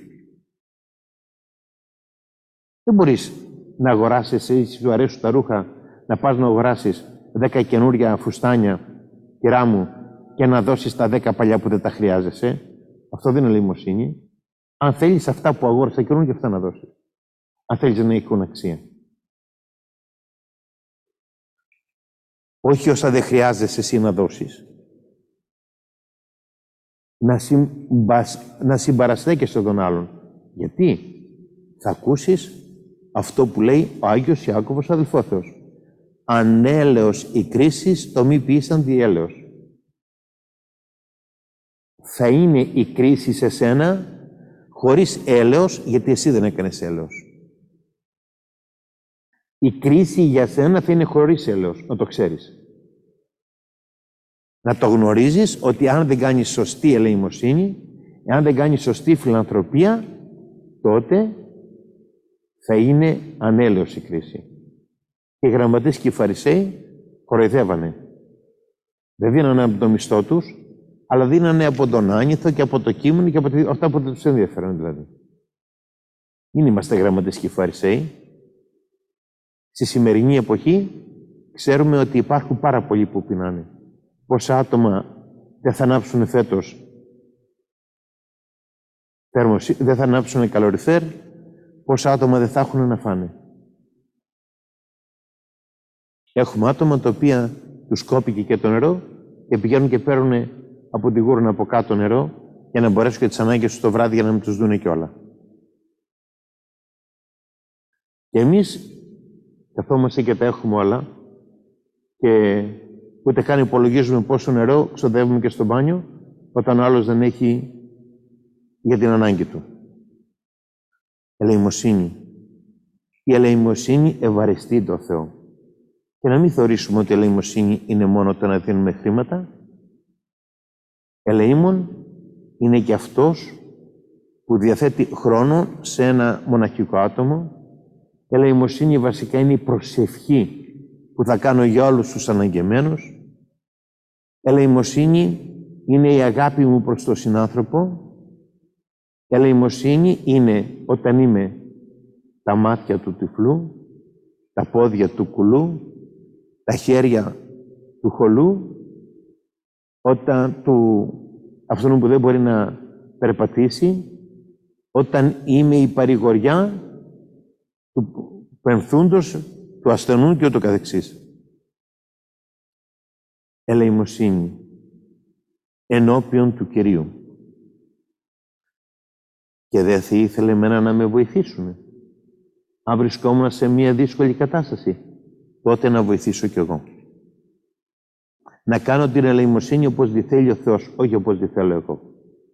Δεν μπορείς να αγοράσεις, εσύ σου αρέσουν τα ρούχα, να πας να αγοράσεις 10 καινούρια φουστάνια, κυρά μου, και να δώσεις τα 10 παλιά που δεν τα χρειάζεσαι. Αυτό δεν είναι ελεημοσύνη. Αν θέλεις αυτά που αγόρασα καινούργια, αυτά να δώσεις. Αν θέλεις να έχουν αξία. Όχι όσα δεν χρειάζεσαι εσύ να δώσεις. Να συμπαραστέκεσαι τον άλλον. Γιατί θα ακούσεις αυτό που λέει ο Άγιος Ιάκωβος αδελφόθεος. Ανέλεος η κρίση, το μη ποιήσαν διέλεος. Θα είναι η κρίση σε σένα χωρίς έλεος, γιατί εσύ δεν έκανες έλεος. Η κρίση για σένα θα είναι χωρίς έλεος, να το ξέρεις. Να το γνωρίζεις ότι αν δεν κάνεις σωστή ελεημοσύνη, αν δεν κάνεις σωστή φιλανθρωπία, τότε θα είναι ανέλεος η κρίση. Και οι γραμματείς και οι Φαρισαίοι κοροϊδεύανε. Δεν δίνανε από το μισθό τους, αλλά δίνανε από τον άνηθο και από το κείμενο και από αυτά που δεν τους ενδιαφέρουν δηλαδή. Μην είμαστε γραμματείς και οι Φαρισαίοι. Στη σημερινή εποχή ξέρουμε ότι υπάρχουν πάρα πολλοί που πεινάνε. Πόσα άτομα δεν θα ανάψουν φέτος δεν θα ανάψουν καλοριφέρ, πόσα άτομα δεν θα έχουν να φάνε. Έχουμε άτομα τα οποία τους κόπηκε και το νερό και πηγαίνουν και παίρνουν από τη γούρνα από κάτω νερό για να μπορέσουν και τις ανάγκες τους το βράδυ για να μην τους δούνε κιόλα. Και εμείς καθόμαστε και τα έχουμε όλα και ούτε καν υπολογίζουμε πόσο νερό ξοδεύουμε και στο μπάνιο όταν ο άλλος δεν έχει για την ανάγκη του. Ελεημοσύνη. Η ελεημοσύνη ευαριστεί το Θεό. Και να μην θεωρήσουμε ότι η ελεημοσύνη είναι μόνο το να δίνουμε χρήματα. Ελεήμων είναι και αυτός που διαθέτει χρόνο σε ένα μοναχικό άτομο. Ελεημοσύνη βασικά είναι η προσευχή που θα κάνω για όλους τους αναγκεμένους. Ελεημοσύνη είναι η αγάπη μου προς τον συνάνθρωπο. Ελεημοσύνη είναι όταν είμαι τα μάτια του τυφλού, τα πόδια του κουλού, τα χέρια του χολού, όταν αυτόν που δεν μπορεί να περπατήσει, όταν είμαι η παρηγοριά του πενθούντος, του ασθενού και ούτω καθεξής. Ελεημοσύνη ενώπιον του Κυρίου. Και δεν θα ήθελε εμένα να με βοηθήσουν. Αν βρισκόμουν σε μια δύσκολη κατάσταση, τότε να βοηθήσω κι εγώ. Να κάνω την ελεημοσύνη όπως τη θέλει ο Θεός, όχι όπως τη θέλω εγώ.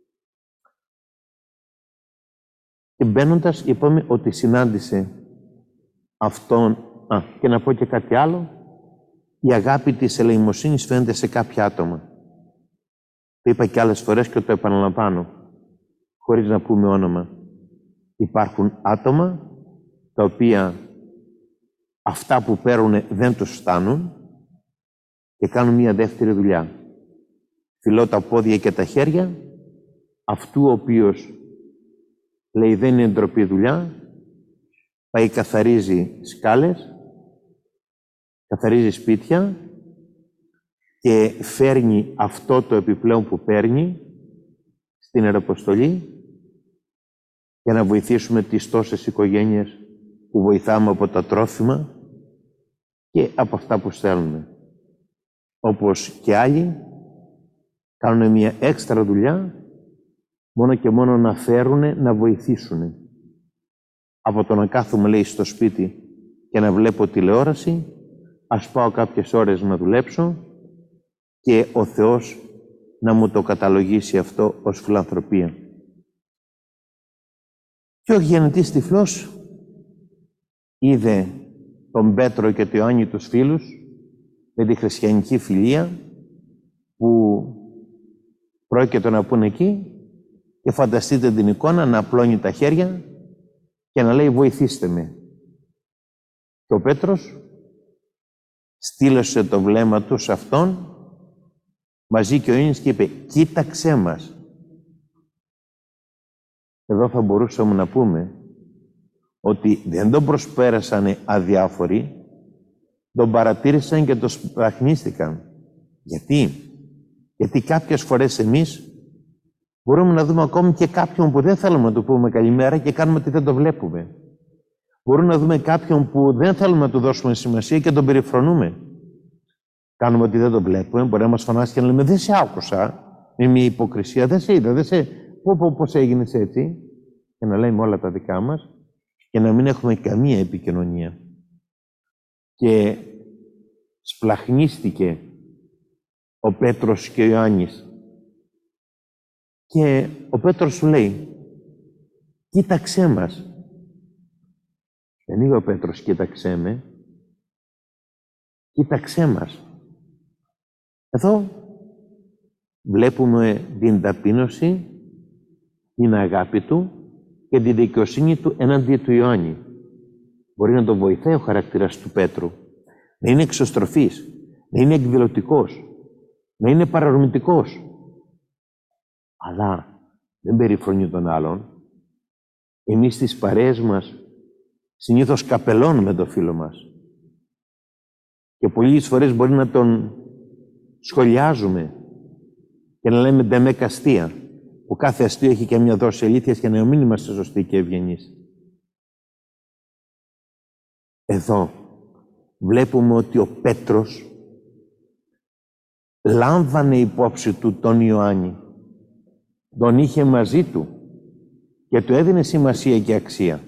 Και μπαίνοντας, είπαμε ότι συνάντησε αυτόν, και να πω και κάτι άλλο, η αγάπη της ελεημοσύνης φαίνεται σε κάποια άτομα. Το είπα και άλλες φορές και το επαναλαμβάνω, χωρίς να πούμε όνομα. Υπάρχουν άτομα τα οποία αυτά που παίρνουν δεν τους φτάνουν και κάνουν μια δεύτερη δουλειά. Φιλώ τα πόδια και τα χέρια αυτού ο οποίος λέει δεν είναι ντροπή δουλειά, πάει καθαρίζει σκάλες, καθαρίζει σπίτια και φέρνει αυτό το επιπλέον που παίρνει στην Ιεραποστολή για να βοηθήσουμε τις τόσες οικογένειες που βοηθάμε από τα τρόφιμα και από αυτά που στέλνουμε. Όπως και άλλοι κάνουν μια έξτρα δουλειά μόνο και μόνο να φέρουν, να βοηθήσουν. Από το να κάθομαι, λέει, στο σπίτι και να βλέπω τηλεόραση, ας πάω κάποιες ώρες να δουλέψω και ο Θεός να μου το καταλογίσει αυτό ως φιλανθρωπία. Και ο γεννητής τυφλός είδε τον Πέτρο και τον Ιωάννη τους φίλους με τη χριστιανική φιλία που πρόκειται να πούνε εκεί, και φανταστείτε την εικόνα να απλώνει τα χέρια και να λέει «Βοηθήστε με». Και ο Πέτρος στείλωσε το βλέμμα του σε αυτόν, μαζί και ο Ίνης, και είπε «Κοίταξέ μας». Εδώ θα μπορούσαμε να πούμε ότι δεν τον προσπέρασανε αδιάφοροι, τον παρατήρησαν και τον σπλαχνίστηκαν. Γιατί κάποιες φορές εμείς μπορούμε να δούμε ακόμη και κάποιον που δεν θέλουμε να του πούμε καλημέρα και κάνουμε ότι δεν το βλέπουμε. Μπορούμε να δούμε κάποιον που δεν θέλουμε να του δώσουμε σημασία και τον περιφρονούμε. Κάνουμε ότι δεν τον βλέπουμε, μπορεί να μας φωνάσει και να λέμε «Δεν σε άκουσα», με μια υποκρισία, «Δεν σε είδα, πώς έγινες έτσι», και να λέμε όλα τα δικά μας και να μην έχουμε καμία επικοινωνία. Και σπλαχνίστηκε ο Πέτρος και ο Ιωάννης. Και ο Πέτρος σου λέει «Κοίταξέ μας». Δεν είπε ο Πέτρος «Κοίταξέ με», «Κοίταξέ μας». Εδώ βλέπουμε την ταπείνωση, την αγάπη του και τη δικαιοσύνη του εναντί του Ιωάννη. Μπορεί να τον βοηθάει ο χαρακτήρας του Πέτρου, να είναι εξωστροφής, να είναι εκδηλωτικός, να είναι παρορμητικός, αλλά δεν περιφρονεί τον άλλον. Εμείς στις παρέες μας συνήθως καπελώνουμε τον φίλο μας και πολλές φορές μπορεί να τον σχολιάζουμε και να λέμε «ντε με καστία», που κάθε αστείο έχει και μια δόση αλήθειας και να μην είμαστε σωστοί και ευγενείς. Εδώ βλέπουμε ότι ο Πέτρος λάμβανε υπόψη του τον Ιωάννη, τον είχε μαζί του και του έδινε σημασία και αξία.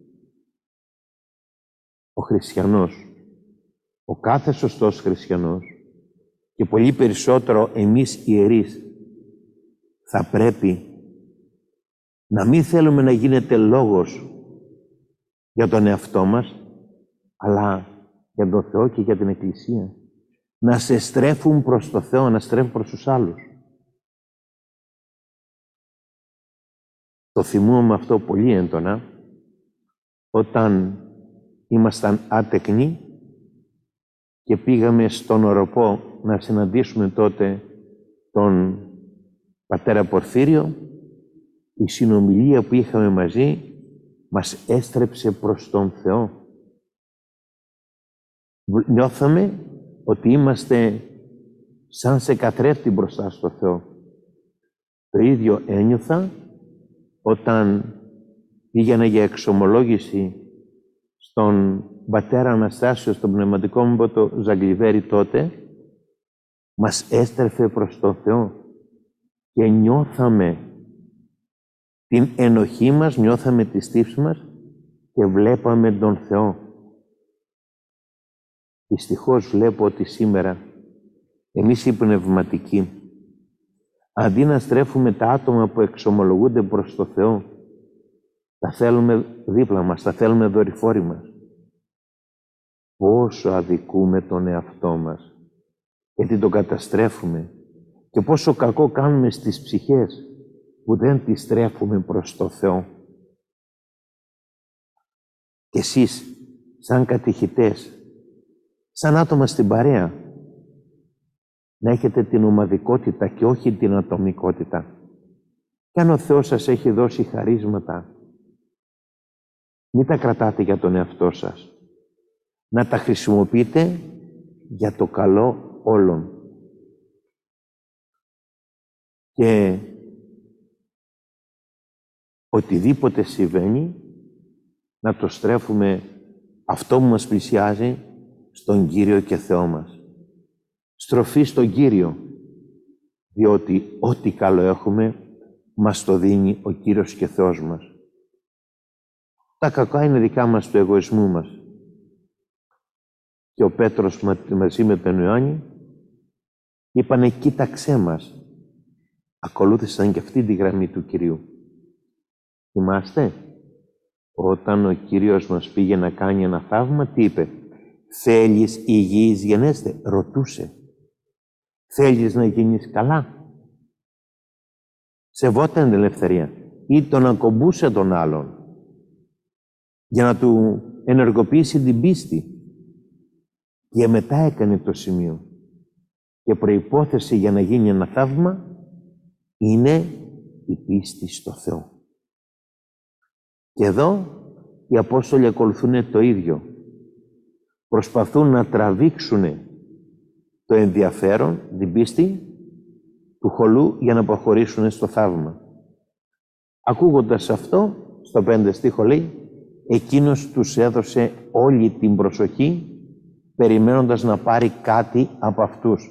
Ο χριστιανός, ο κάθε σωστός χριστιανός και πολύ περισσότερο εμείς ιερείς, θα πρέπει να μην θέλουμε να γίνεται λόγος για τον εαυτό μας, αλλά για τον Θεό και για την Εκκλησία. Να σε στρέφουν προς το Θεό, να στρέφουν προς τους άλλους. Το θυμούμαι αυτό πολύ έντονα όταν ήμασταν άτεκνοι και πήγαμε στον Οροπό να συναντήσουμε τότε τον πατέρα Πορφύριο. Η συνομιλία που είχαμε μαζί μας έστρεψε προς τον Θεό. Νιώθαμε ότι είμαστε σαν σε καθρέφτη μπροστά στο Θεό. Το ίδιο ένιωθα όταν πήγαινα για εξομολόγηση στον πατέρα Αναστάσιο, στον πνευματικό μου το Ζαγκλιβέρι τότε. Μας έστρεφε προς τον Θεό και νιώθαμε την ενοχή μας, νιώθαμε τη στίψη μας και βλέπαμε τον Θεό. Δυστυχώς βλέπω ότι σήμερα εμείς οι πνευματικοί, αντί να στρέφουμε τα άτομα που εξομολογούνται προς το Θεό, τα θέλουμε δίπλα μας, τα θέλουμε δορυφόροι μας. Πόσο αδικούμε τον εαυτό μας, γιατί τον καταστρέφουμε, και πόσο κακό κάνουμε στις ψυχές που δεν τις στρέφουμε προς το Θεό. Και εσείς, σαν κατηχητές, σαν άτομα στην παρέα, να έχετε την ομαδικότητα και όχι την ατομικότητα. Και αν ο Θεός σας έχει δώσει χαρίσματα, μην τα κρατάτε για τον εαυτό σας. Να τα χρησιμοποιείτε για το καλό όλων. Και οτιδήποτε συμβαίνει, να το στρέφουμε αυτό που μας πλησιάζει στον Κύριο και Θεό μας. Στροφή στον Κύριο, διότι ό,τι καλό έχουμε μας το δίνει ο Κύριος και Θεός μας. Τα κακά είναι δικά μας του εγωισμού μας. Και ο Πέτρος μαζί με τον Ιωάννη είπανε «Κοίταξέ μας». Ακολούθησαν και αυτή τη γραμμή του Κυρίου. Θυμάστε, όταν ο Κύριος μας πήγε να κάνει ένα θαύμα, τι είπε? «Θέλεις υγιείς γενέστε?» Ρωτούσε. Θέλεις να γίνεις καλά? Σεβόταν την ελευθερία ή τον ακομπούσε τον άλλον για να του ενεργοποιήσει την πίστη. Και μετά έκανε το σημείο. Και προϋπόθεση για να γίνει ένα θαύμα είναι η πίστη στο Θεό. Και εδώ οι Απόστολοι ακολουθούν το ίδιο. Προσπαθούν να τραβήξουν το ενδιαφέρον, την πίστη του χωλού για να προχωρήσουν στο θαύμα. Ακούγοντας αυτό, στο 5 στίχο λέει, εκείνος τους έδωσε όλη την προσοχή, περιμένοντας να πάρει κάτι από αυτούς.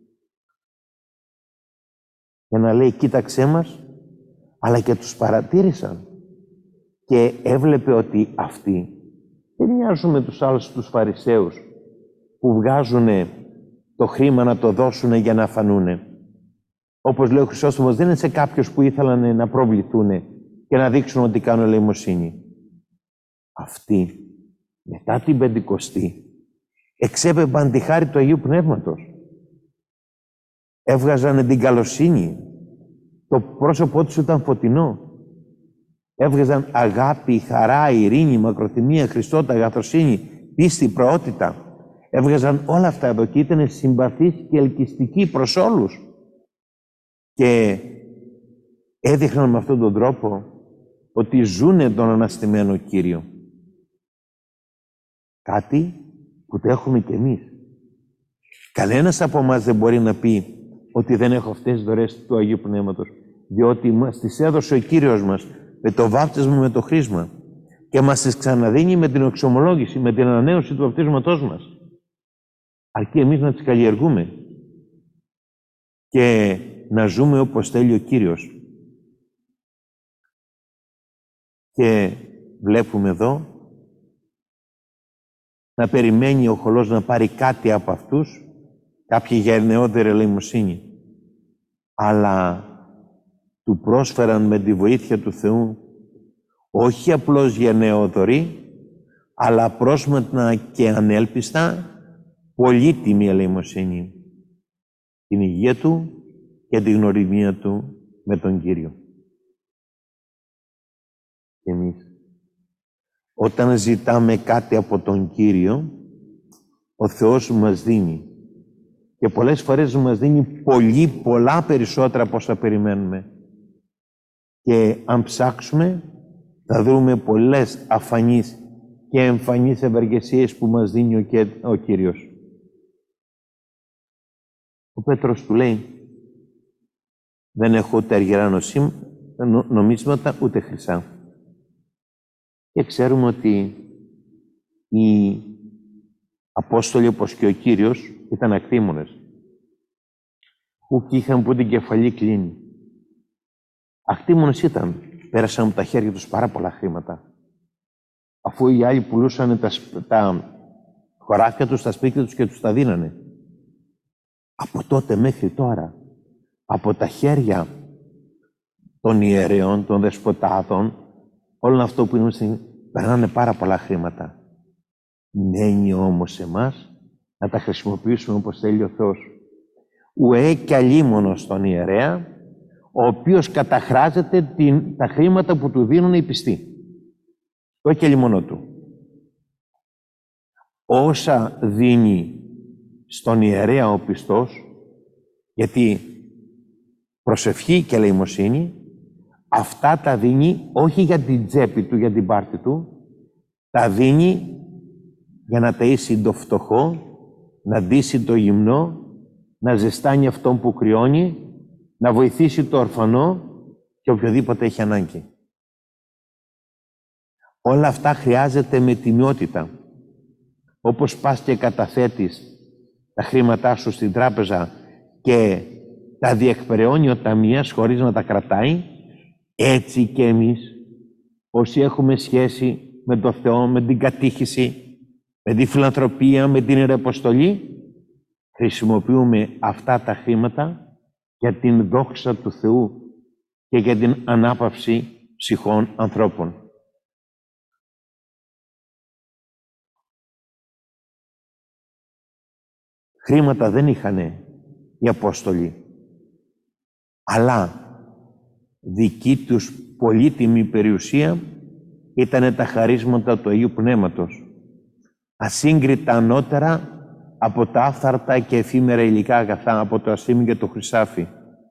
Για να λέει, κοίταξέ μας, αλλά και τους παρατήρησαν. Και έβλεπε ότι αυτοί δεν μοιάζουν με τους άλλους τους Φαρισαίους που βγάζουν το χρήμα να το δώσουν για να φανούνε. Όπως λέει ο Χρυσόστομος, δεν είναι σε κάποιους που ήθελαν να προβληθούν και να δείξουν ότι κάνουν ελεημοσύνη. Αυτοί, μετά την Πεντηκοστή, εξέπεμπαν τη χάρη του Αγίου Πνεύματος. Έβγαζαν την καλοσύνη. Το πρόσωπό τους ήταν φωτεινό. Έβγαζαν αγάπη, χαρά, ειρήνη, μακροθυμία, Χριστότητα, αγαθοσύνη, πίστη, προότητα. Έβγαζαν όλα αυτά εδώ και ήταν συμπαθείς και ελκυστικοί προς όλους. Και έδειχναν με αυτόν τον τρόπο ότι ζουνε τον αναστημένο Κύριο. Κάτι που το έχουμε κι εμείς. Κανένας από εμάς δεν μπορεί να πει ότι δεν έχω αυτές τις δωρές του Αγίου Πνεύματος, διότι μας τις έδωσε ο Κύριος μας με το βάπτισμα, με το χρήσμα και μας τις ξαναδίνει με την εξομολόγηση, με την ανανέωση του βαπτίσματός μας. Αρκεί εμείς να τις καλλιεργούμε και να ζούμε όπως θέλει ο Κύριος. Και βλέπουμε εδώ να περιμένει ο χωλός να πάρει κάτι από αυτούς, κάποιοι για νεότερη ελεημοσύνη, αλλά του πρόσφεραν με τη βοήθεια του Θεού όχι απλώς για νεοδωρή, αλλά πρόσματνα και ανέλπιστα πολύτιμη ελεημοσύνη, την υγεία του και την γνωριμία του με τον Κύριο. Και εμείς, όταν ζητάμε κάτι από τον Κύριο, ο Θεός μας δίνει. Και πολλές φορές μας δίνει πολλά περισσότερα από όσα περιμένουμε. Και αν ψάξουμε, θα δούμε πολλές αφανείς και εμφανείς ευεργεσίες που μας δίνει ο Κύριος. Ο Πέτρος του λέει, δεν έχω ούτε αργυρά νομίσματα, ούτε χρυσά. Και ξέρουμε ότι οι Απόστολοι, όπως και ο Κύριος, ήταν ακτήμονες. Ουκ είχαν που την κεφαλή κλείνει. Ακτήμονες ήταν. Πέρασαν από τα χέρια τους πάρα πολλά χρήματα. Αφού οι άλλοι πουλούσαν τα χωράφια τους, τα σπίτια τους και τους τα δίνανε. Από τότε μέχρι τώρα, από τα χέρια των ιερέων, των δεσποτάδων, όλο αυτό που είμαστε, περνάνε πάρα πολλά χρήματα. Μένει όμως εμάς να τα χρησιμοποιήσουμε όπως θέλει ο Θεός. Ουέ κι αλίμονος στον ιερέα, ο οποίος καταχράζεται τα χρήματα που του δίνουν οι πιστοί. Όχι κι αλίμονο του. Όσα δίνει στον ιερέα ο πιστός, γιατί προσευχή και ελεημοσύνη, αυτά τα δίνει όχι για την τσέπη του, για την πάρτη του, τα δίνει για να ταΐσει το φτωχό, να ντύσει το γυμνό, να ζεστάνει αυτόν που κρυώνει, να βοηθήσει το ορφανό και οποιοδήποτε έχει ανάγκη. Όλα αυτά χρειάζεται με τιμιότητα. Όπως πας και καταθέτεις τα χρήματά σου στην τράπεζα και τα διεκπεραιώνει ο ταμείας χωρίς να τα κρατάει, έτσι και εμείς, όσοι έχουμε σχέση με το Θεό, με την κατήχηση, με τη φιλανθρωπία, με την ιεραποστολή, χρησιμοποιούμε αυτά τα χρήματα για την δόξα του Θεού και για την ανάπαυση ψυχών ανθρώπων. Χρήματα δεν είχανε οι Απόστολοι. Αλλά δική τους πολύτιμη περιουσία ήταν τα χαρίσματα του Αγίου Πνεύματος, ασύγκριτα ανώτερα από τα άφθαρτα και εφήμερα υλικά αγαθά, από το ασήμι και το χρυσάφι.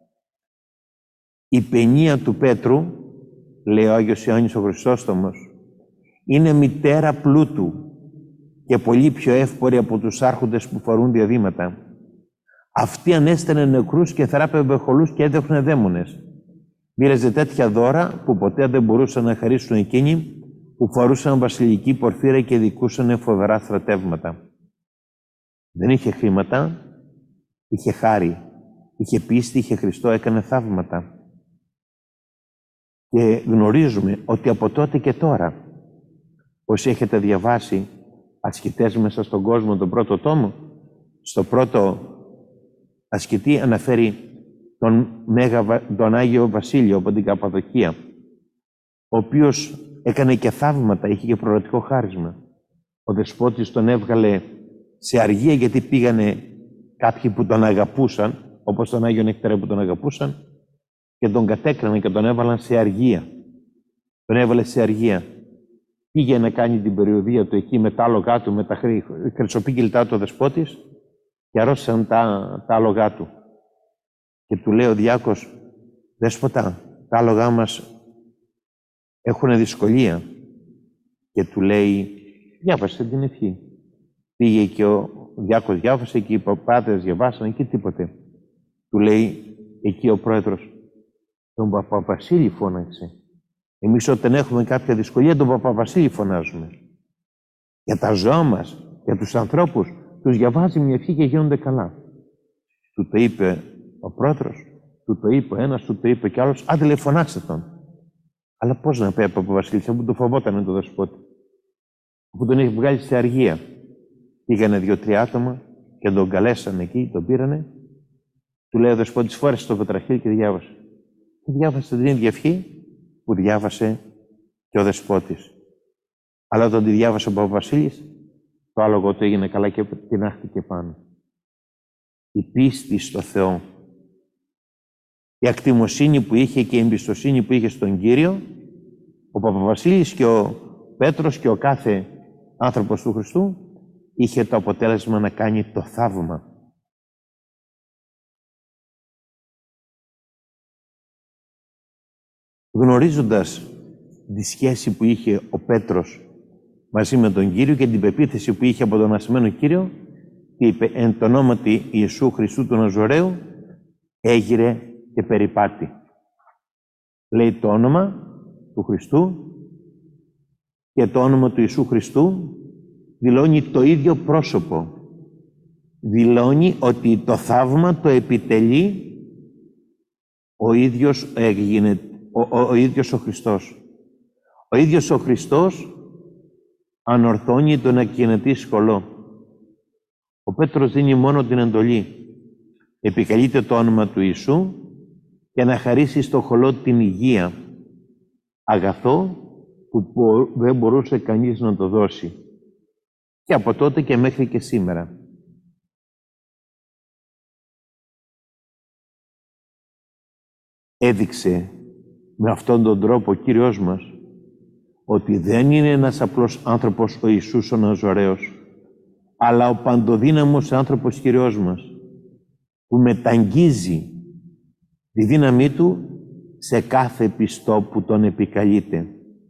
Η παινία του Πέτρου, λέει ο Άγιος Ιωάννης ο Χρυσόστομος, είναι μητέρα πλούτου και πολύ πιο εύπορη από τους άρχοντες που φορούν διαδήματα. Αυτή ανέστενε νεκρούς και θράπευε χολούς και έδεχνε δαίμονες. Μοίραζε τέτοια δώρα που ποτέ δεν μπορούσαν να χαρίσουν εκείνοι που φορούσαν βασιλική πορφύρα και δικούσαν φοβερά στρατεύματα. Δεν είχε χρήματα, είχε χάρη, είχε πίστη, είχε Χριστό, έκανε θαύματα. Και γνωρίζουμε ότι από τότε και τώρα, όσοι έχετε διαβάσει ασκητές μέσα στον κόσμο τον πρώτο τόμο, στο πρώτο ασκητή αναφέρει τον Άγιο Βασίλειο από την Καπαδοκία, ο οποίος έκανε και θαύματα, είχε και προορατικό χάρισμα. Ο δεσπότης τον έβγαλε σε αργία γιατί πήγανε κάποιοι που τον αγαπούσαν, όπως τον Άγιο Νεκταρέ που τον αγαπούσαν, και τον κατέκραναν και τον έβαλαν σε αργία. Τον έβαλε σε αργία. Πήγε να κάνει την περιοδεία του εκεί με τα άλογά του, με τα χρυσοπίκυλτά του ο δεσπότης, και αρρώστησαν τα άλογά του. Και του λέει ο διάκος, δέσποτα, τα άλογά μας έχουν δυσκολία. Και του λέει, διάβασε την ευχή. Πήγε και ο διάκος διάβασε και οι παπάδες διαβάσανε και τίποτε. Του λέει εκεί ο πρόεδρος, τον Παπαβασίλη φώναξε. Εμείς όταν έχουμε κάποια δυσκολία τον Παπαβασίλη φωνάζουμε. Για τα ζώα μας, για τους ανθρώπους, τους διαβάζει μια ευχή και γίνονται καλά. Του το είπε ο πρόεδρος, του το είπε ο ένας, του το είπε κι άλλος, άντε λέει φωνάξτε τον. Αλλά πώς να πει ο Παπαβασίλης, αφού τον φοβότανε τον δεσπότη, αφού τον έχει βγάλει σε αργία. Πήγανε 2-3 άτομα και τον καλέσανε εκεί, τον πήρανε. Του λέει ο δεσπότης, φόρεσε το πετραχύλι και διάβασε. Και διάβασε την ίδια ευχή που διάβασε και ο δεσπότης. Αλλά όταν τη διάβασε ο Παπαβασίλης, το άλογο του έγινε καλά και τεινάχτηκε πάνω. Η πίστη στο Θεό, η ακτιμοσύνη που είχε και η εμπιστοσύνη που είχε στον Κύριο, ο Παπαβασίλης και ο Πέτρος και ο κάθε άνθρωπος του Χριστού είχε το αποτέλεσμα να κάνει το θαύμα. Γνωρίζοντας τη σχέση που είχε ο Πέτρος μαζί με τον Κύριο και την πεποίθηση που είχε από τον ασημένο Κύριο, και είπε εν το ονόματι Ιησού Χριστού του Ναζωραίου, έγειρε και περιπάτη. Λέει το όνομα του Χριστού και το όνομα του Ιησού Χριστού δηλώνει το ίδιο πρόσωπο. Δηλώνει ότι το θαύμα το επιτελεί ο ίδιος ο ίδιος ο Χριστός. Ο ίδιος ο Χριστός ανορθώνει τον ακινητή σχολό. Ο Πέτρος δίνει μόνο την εντολή. Επικαλείται το όνομα του Ιησού και να χαρίσει στο χολό την υγεία, αγαθό που δεν μπορούσε κανείς να το δώσει. Και από τότε και μέχρι και σήμερα. Έδειξε με αυτόν τον τρόπο ο Κύριος μας ότι δεν είναι ένας απλός άνθρωπος ο Ιησούς ο Ναζωραίος, αλλά ο παντοδύναμος άνθρωπος Κύριος μας, που μεταγγίζει τη δύναμή Του σε κάθε πιστό που τον επικαλείται.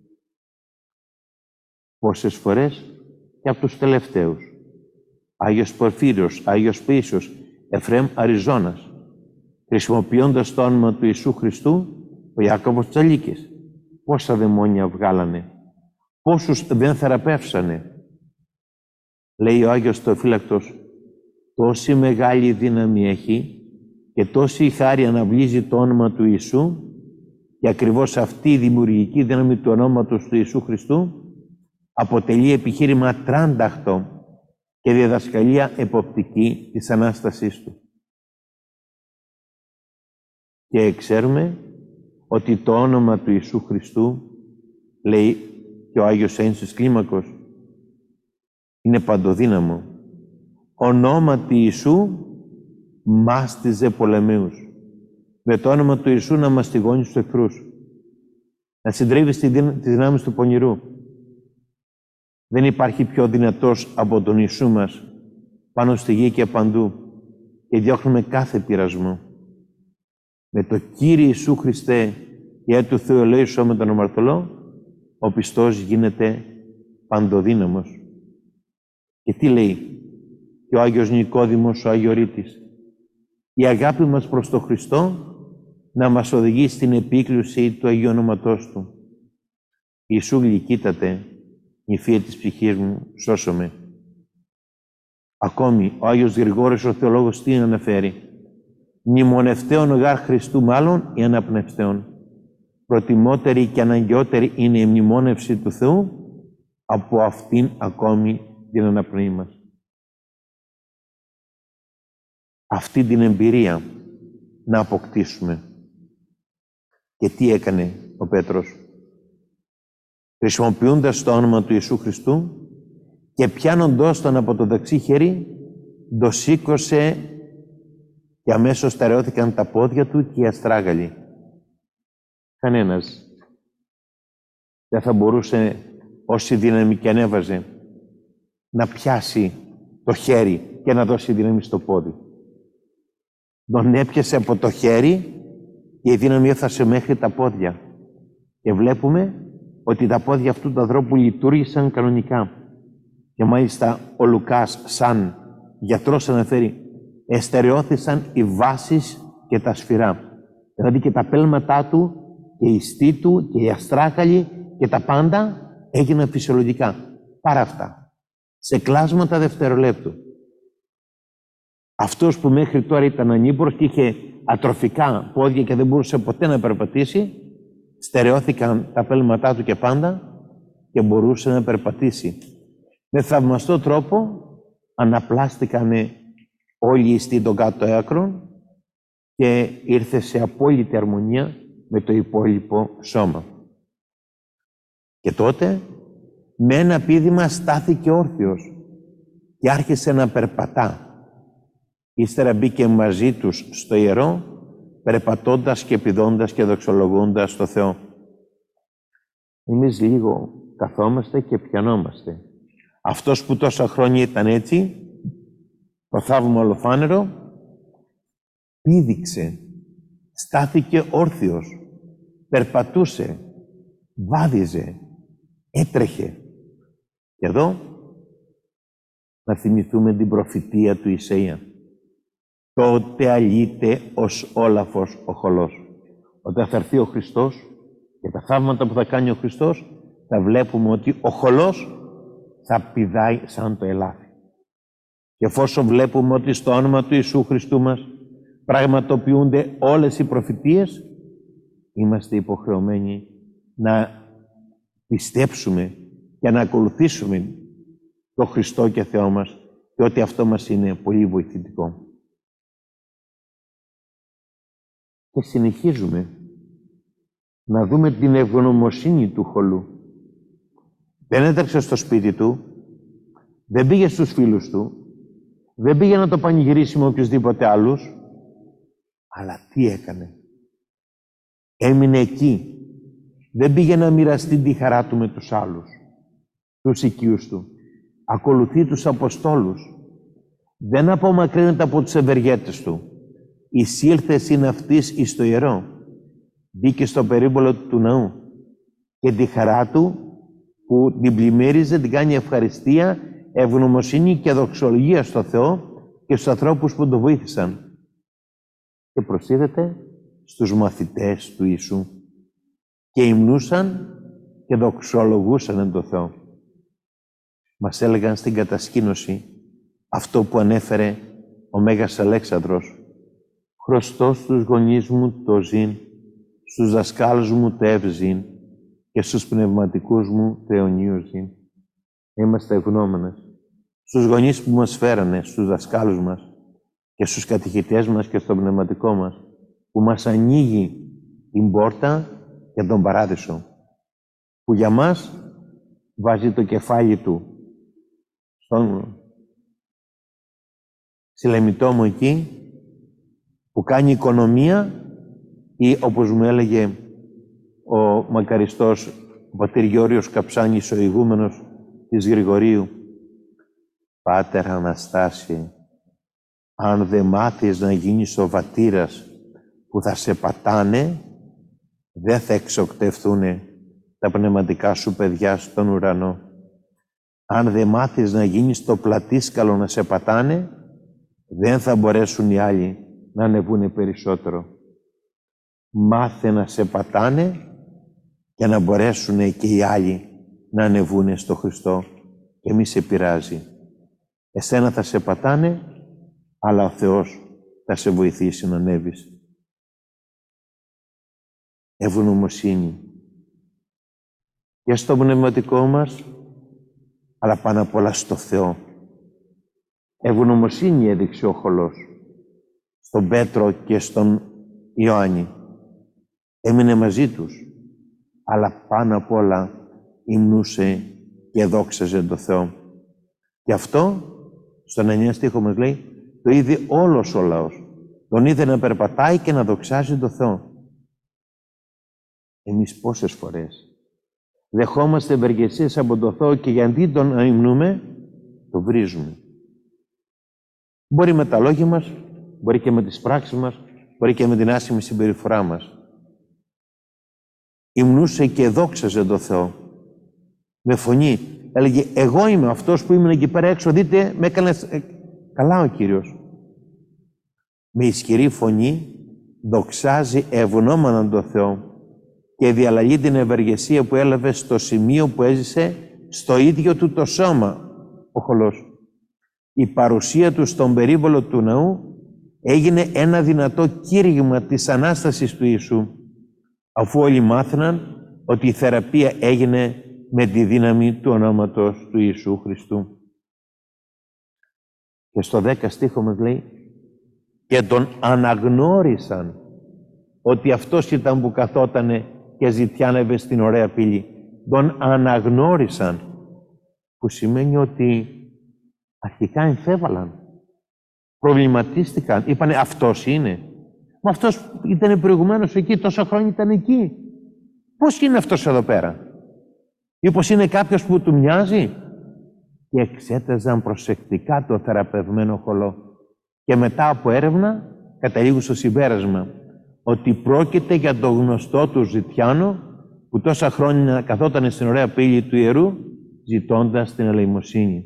Πόσες φορές και από τους τελευταίους. Άγιος Πορφύριος, Άγιος Παΐσιος, Εφραίμ Αριζώνας, χρησιμοποιώντας το όνομα του Ιησού Χριστού, ο Ιάκωβος Τσαλίκης, πόσα δαιμόνια βγάλανε, πόσους δεν θεραπεύσανε. Λέει ο Άγιος Θεοφύλακτος, τόση μεγάλη δύναμη έχει και τόση χάρη αναβλύζει το όνομα του Ιησού, και ακριβώς αυτή η δημιουργική δύναμη του ονόματος του Ιησού Χριστού αποτελεί επιχείρημα τράνταχτο και διδασκαλία εποπτική της Ανάστασής Του. Και ξέρουμε ότι το όνομα του Ιησού Χριστού, λέει και ο Άγιος Ένσης Κλίμακος, είναι παντοδύναμο. Ονόματι Ιησού μάστιζε πολεμίους. Με το όνομα του Ιησού να μαστιγώνει στους εχθρούς. Να συντρίβει τις δυνάμεις του πονηρού. Δεν υπάρχει πιο δυνατός από τον Ιησού μας πάνω στη γη και παντού και διώχνουμε κάθε πειρασμό. Με το Κύριε Ιησού Χριστέ και του Θεού ελέησο με τον αμαρτωλό, ο πιστός γίνεται παντοδύναμος. Και τι λέει και ο Άγιος Νικόδημος, ο Αγιορείτης? Η αγάπη μας προς τον Χριστό να μας οδηγεί στην επίκληση του Αγίου Ονόματός Του. Ιησού γλυκύτατε, νηφίε της ψυχής μου, σώσω με. Ακόμη, ο Άγιος Γρηγόρης, ο θεολόγος, τι αναφέρει? Μνημονευτέων γάρ Χριστού μάλλον ή αναπνευστέων. Προτιμότερη και αναγκαιότερη είναι η μνημόνευση του Θεού από αυτήν ακόμη την αναπνοή μας. Αυτή την εμπειρία να αποκτήσουμε. Και τι έκανε ο Πέτρος? Χρησιμοποιώντας το όνομα του Ιησού Χριστού και πιάνοντός τον από το δεξί χέρι, το σήκωσε και αμέσως στερεώθηκαν τα πόδια του και οι αστράγαλοι. Κανένας δεν θα μπορούσε, όση δύναμη και ανέβαζε, να πιάσει το χέρι και να δώσει δύναμη στο πόδι. Τον έπιασε από το χέρι και η δύναμη έφτασε μέχρι τα πόδια. Και βλέπουμε ότι τα πόδια αυτού του ανθρώπου λειτουργήσαν κανονικά. Και μάλιστα ο Λουκάς, σαν γιατρός, αναφέρει, εστερεώθησαν οι βάσεις και τα σφυρά. Δηλαδή και τα πέλματά του και η ιστή του και οι αστράκαλοι και τα πάντα έγιναν φυσιολογικά. Παρά αυτά, σε κλάσματα δευτερολέπτου. Αυτός που μέχρι τώρα ήταν ανήμπορος και είχε ατροφικά πόδια και δεν μπορούσε ποτέ να περπατήσει, στερεώθηκαν τα πέλματά του και πάντα και μπορούσε να περπατήσει. Με θαυμαστό τρόπο αναπλάστηκαν όλοι οι ιστοί των κάτω άκρων και ήρθε σε απόλυτη αρμονία με το υπόλοιπο σώμα. Και τότε με ένα πήδημα στάθηκε όρθιος και άρχισε να περπατά. Ύστερα μπήκε μαζί τους στο ιερό, περπατώντας και πηδώντας και δοξολογώντας το Θεό. Εμείς λίγο καθόμαστε και πιανόμαστε. Αυτός που τόσα χρόνια ήταν έτσι, το θαύμα ολοφάνερο, πήδηξε, στάθηκε όρθιος, περπατούσε, βάδιζε, έτρεχε. Και εδώ να θυμηθούμε την προφητεία του Ισαΐα. Τότε αλείται ως όλαφος ο χολός. Όταν θα έρθει ο Χριστός και τα θαύματα που θα κάνει ο Χριστός, θα βλέπουμε ότι ο χολός θα πηδάει σαν το ελάφι. Και εφόσον βλέπουμε ότι στο όνομα του Ιησού Χριστού μας πραγματοποιούνται όλες οι προφητείες, είμαστε υποχρεωμένοι να πιστέψουμε και να ακολουθήσουμε τον Χριστό και Θεό μας και ότι αυτό μας είναι πολύ βοηθητικό. Και συνεχίζουμε να δούμε την ευγνωμοσύνη του χολού. Δεν έτρεξε στο σπίτι του, δεν πήγε στους φίλους του, δεν πήγε να το πανηγυρίσει με οποιουσδήποτε άλλους, αλλά τι έκανε? Έμεινε εκεί. Δεν πήγε να μοιραστεί τη χαρά του με τους άλλους, τους οικείους του. Ακολουθεί τους Αποστόλους. Δεν απομακρύνεται από τους ευεργέτες του. Εισήλθε συν αυτής εις το ιερό. Μπήκε στο περίβολο του ναού και τη χαρά του που την πλημμύριζε την κάνει ευχαριστία, ευγνωμοσύνη και δοξολογία στο Θεό και στους ανθρώπους που τον βοήθησαν. Και προσείδεται στους μαθητές του Ιησού και υμνούσαν και δοξολογούσαν τον Θεό. Μας έλεγαν στην κατασκήνωση αυτό που ανέφερε ο Μέγας Αλέξανδρος. Χρωστώ στους γονείς μου το ζήν, στους δασκάλους μου το ευζήν και στους πνευματικούς μου το αιωνίος ζήν. Είμαστε ευγνώμενες στους γονείς που μας φέρανε, στους δασκάλους μας και στους κατηχητές μας και στο πνευματικό μας, που μας ανοίγει την πόρτα για τον παράδεισο, που για μας βάζει το κεφάλι του στον συλλεμιτό μου εκεί που κάνει οικονομία ή, όπως μου έλεγε ο μακαριστός ο πατήρ Γεώργιος Καψάνης, ο ηγούμενος της Γρηγορίου, «Πάτερ Αναστάση, αν δεν μάθεις να γίνεις ο βατήρας που θα σε πατάνε, δεν θα εξοκτευτούν τα πνευματικά σου παιδιά στον ουρανό. Αν δεν μάθεις να γίνεις το πλατήσκαλο να σε πατάνε, δεν θα μπορέσουν οι άλλοι να ανεβούν περισσότερο. Μάθε να σε πατάνε για να μπορέσουν και οι άλλοι να ανεβούν στο Χριστό και μη σε πειράζει. Εσένα θα σε πατάνε, αλλά ο Θεός θα σε βοηθήσει να ανέβεις». Ευγνωμοσύνη και στο πνευματικό μας, αλλά πάνω απ' όλα στο Θεό. Ευγνωμοσύνη έδειξε ο Χολός στον Πέτρο και στον Ιωάννη. Έμεινε μαζί τους, αλλά πάνω απ' όλα υμνούσε και δόξαζε τον Θεό. Και αυτό, στον 9 στίχο μας λέει, το είδε όλος ο λαός. Τον είδε να περπατάει και να δοξάζει τον Θεό. Εμείς πόσες φορές δεχόμαστε ευεργεσίες από τον Θεό και για αντί τον να υμνούμε, το βρίζουμε. Μπορεί με τα λόγια μας, μπορεί και με τις πράξεις μας, μπορεί και με την άσχημη συμπεριφορά μας. Υμνούσε και δόξαζε τον Θεό. Με φωνή. Έλεγε, εγώ είμαι αυτός που ήμουν εκεί πέρα έξω, δείτε, με έκανε καλά ο Κύριος. Με ισχυρή φωνή δοξάζει ευγνώμονα τον Θεό και διαλαλεί την ευεργεσία που έλαβε στο σημείο που έζησε στο ίδιο του το σώμα ο Χολός. Η παρουσία του στον περίβολο του ναού έγινε ένα δυνατό κήρυγμα της Ανάστασης του Ιησού, αφού όλοι μάθαιναν ότι η θεραπεία έγινε με τη δύναμη του ονόματος του Ιησού Χριστού. Και στο 10 στίχο μας λέει, και τον αναγνώρισαν ότι αυτός ήταν που καθότανε και ζητιάνευε στην ωραία πύλη. Τον αναγνώρισαν, που σημαίνει ότι αρχικά εμφέβαλαν, προβληματίστηκαν, είπανε αυτός είναι. Μα αυτός ήταν προηγουμένως εκεί, τόσα χρόνια ήταν εκεί. Πώς είναι αυτός εδώ πέρα? Μήπως είναι κάποιος που του μοιάζει? Και εξέταζαν προσεκτικά το θεραπευμένο Χολό. Και μετά από έρευνα καταλήγουν στο συμπέρασμα ότι πρόκειται για το γνωστό του Ζητιάνο που τόσα χρόνια καθόταν στην ωραία πύλη του Ιερού ζητώντας την ελεημοσύνη.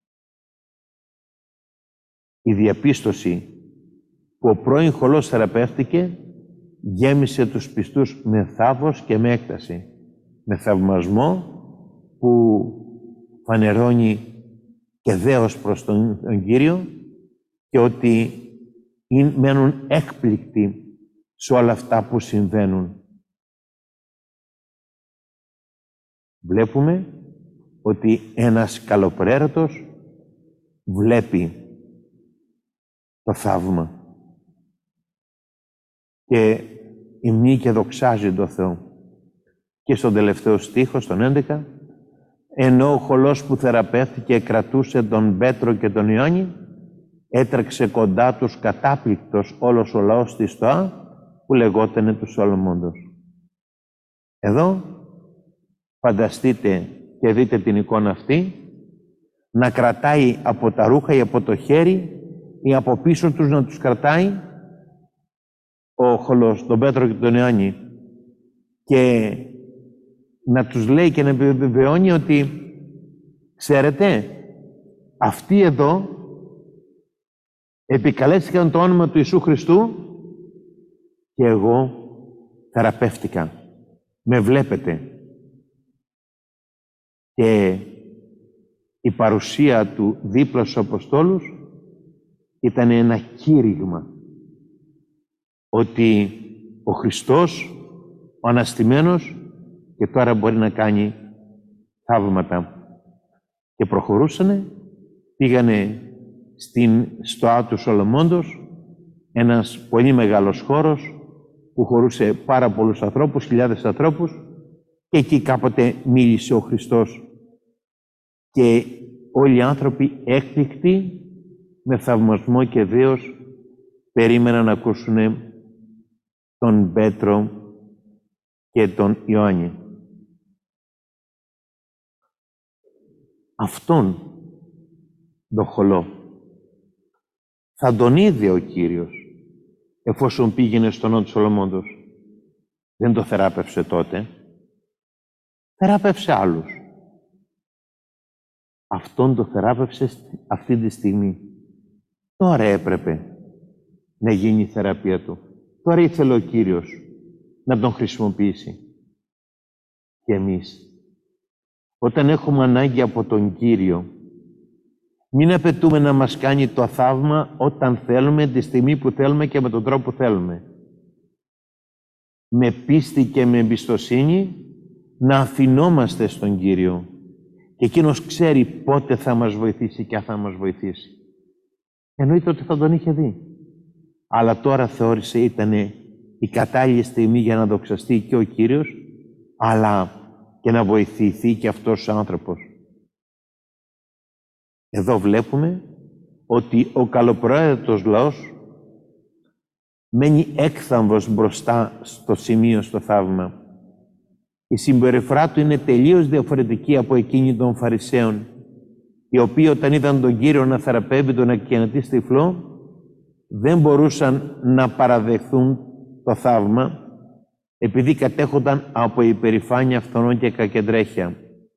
Η διαπίστωση που ο πρώην Χολός θεραπεύτηκε γέμισε τους πιστούς με θαύος και με έκταση, με θαυμασμό που φανερώνει και δέος προς τον Κύριο και ότι μένουν έκπληκτοι σε όλα αυτά που συμβαίνουν. Βλέπουμε ότι ένας καλοπραίρωτος βλέπει το θαύμα και υμνεί και δοξάζει τον Θεό. Και στον τελευταίο στίχο, στον 11, ενώ ο Χολός που θεραπεύτηκε κρατούσε τον Πέτρο και τον Ιωάννη, έτρεξε κοντά τους κατάπληκτος όλος ο λαός της Στοά, που λεγότανε του Σολομώντος. Εδώ φανταστείτε και δείτε την εικόνα αυτή, να κρατάει από τα ρούχα ή από το χέρι ή από πίσω τους να τους κρατάει ο Χολός, τον Πέτρο και τον Ιωάννη, και να τους λέει και να επιβεβαιώνει ότι ξέρετε, αυτοί εδώ επικαλέστηκαν το όνομα του Ιησού Χριστού και εγώ θεραπεύτηκα. Με βλέπετε. Και η παρουσία του δίπλα στους Αποστόλους ήταν ένα κήρυγμα ότι ο Χριστός, ο αναστημένος, και τώρα μπορεί να κάνει θαύματα. Και προχωρούσανε, πήγανε στην Στοά του Σολομώντος, ένας πολύ μεγάλος χώρος που χωρούσε πάρα πολλούς ανθρώπους, χιλιάδες ανθρώπους, και εκεί κάποτε μίλησε ο Χριστός. Και όλοι οι άνθρωποι έκπληκτοι, με θαυμασμό και δέος, περίμεναν να ακούσουν τον Πέτρο και τον Ιωάννη. Αυτόν τον χολό θα τον είδε ο Κύριος εφόσον πήγαινε στον νότο Σολομώντος. Δεν το θεράπευσε τότε. Θεράπευσε άλλους. Αυτόν το θεράπευσε αυτή τη στιγμή. Τώρα έπρεπε να γίνει η θεραπεία του. Τώρα ήθελε ο Κύριος να τον χρησιμοποιήσει. Και εμείς, όταν έχουμε ανάγκη από τον Κύριο, μην απαιτούμε να μας κάνει το θαύμα όταν θέλουμε, τη στιγμή που θέλουμε και με τον τρόπο που θέλουμε. Με πίστη και με εμπιστοσύνη να αφινόμαστε στον Κύριο και Εκείνος ξέρει πότε θα μας βοηθήσει και αν θα μας βοηθήσει. Εννοείται ότι θα τον είχε δει. Αλλά τώρα θεώρησε ήταν η κατάλληλη στιγμή για να δοξαστεί και ο Κύριος, αλλά και να βοηθηθεί και αυτός ο άνθρωπος. Εδώ βλέπουμε ότι ο καλοπροαίρετος λαός μένει έκθαμβος μπροστά στο σημείο, στο θαύμα. Η συμπεριφορά του είναι τελείως διαφορετική από εκείνη των Φαρισαίων, οι οποίοι όταν είδαν τον Κύριο να θεραπεύει τον ακιανατή τυφλό, δεν μπορούσαν να παραδεχθούν το θαύμα, επειδή κατέχονταν από υπερηφάνεια, φθονών και κακεντρέχεια.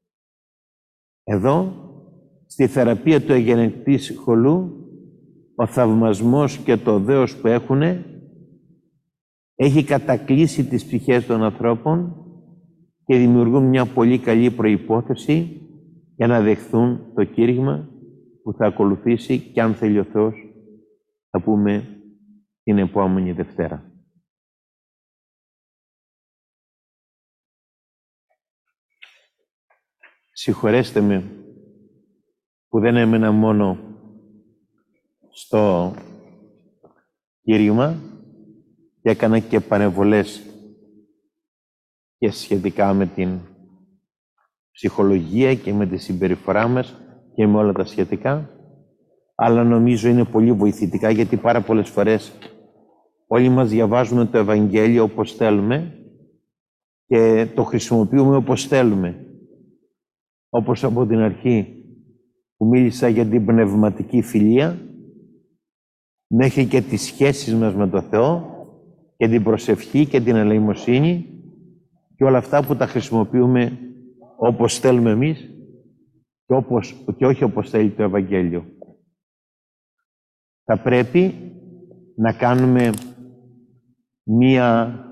Εδώ, στη θεραπεία του αγενεκτή χολού, ο θαυμασμός και το δέος που έχουνε έχει κατακλείσει τις ψυχές των ανθρώπων και δημιουργούν μια πολύ καλή προϋπόθεση για να δεχθούν το κήρυγμα που θα ακολουθήσει και αν θέλει ο Θεός θα πούμε την επόμενη Δευτέρα. Συγχωρέστε με που δεν έμενα μόνο στο κήρυγμα και έκανα και παρεμβολές και σχετικά με την ψυχολογία και με τη συμπεριφορά μας και με όλα τα σχετικά, αλλά νομίζω είναι πολύ βοηθητικά, γιατί πάρα πολλές φορές όλοι μας διαβάζουμε το Ευαγγέλιο όπως θέλουμε και το χρησιμοποιούμε όπως θέλουμε. Όπως από την αρχή που μίλησα για την πνευματική φιλία, μέχρι και τις σχέσεις μας με τον Θεό και την προσευχή και την ελεημοσύνη και όλα αυτά που τα χρησιμοποιούμε όπως θέλουμε εμείς και όχι όπως θέλει το Ευαγγέλιο. Θα πρέπει να κάνουμε μία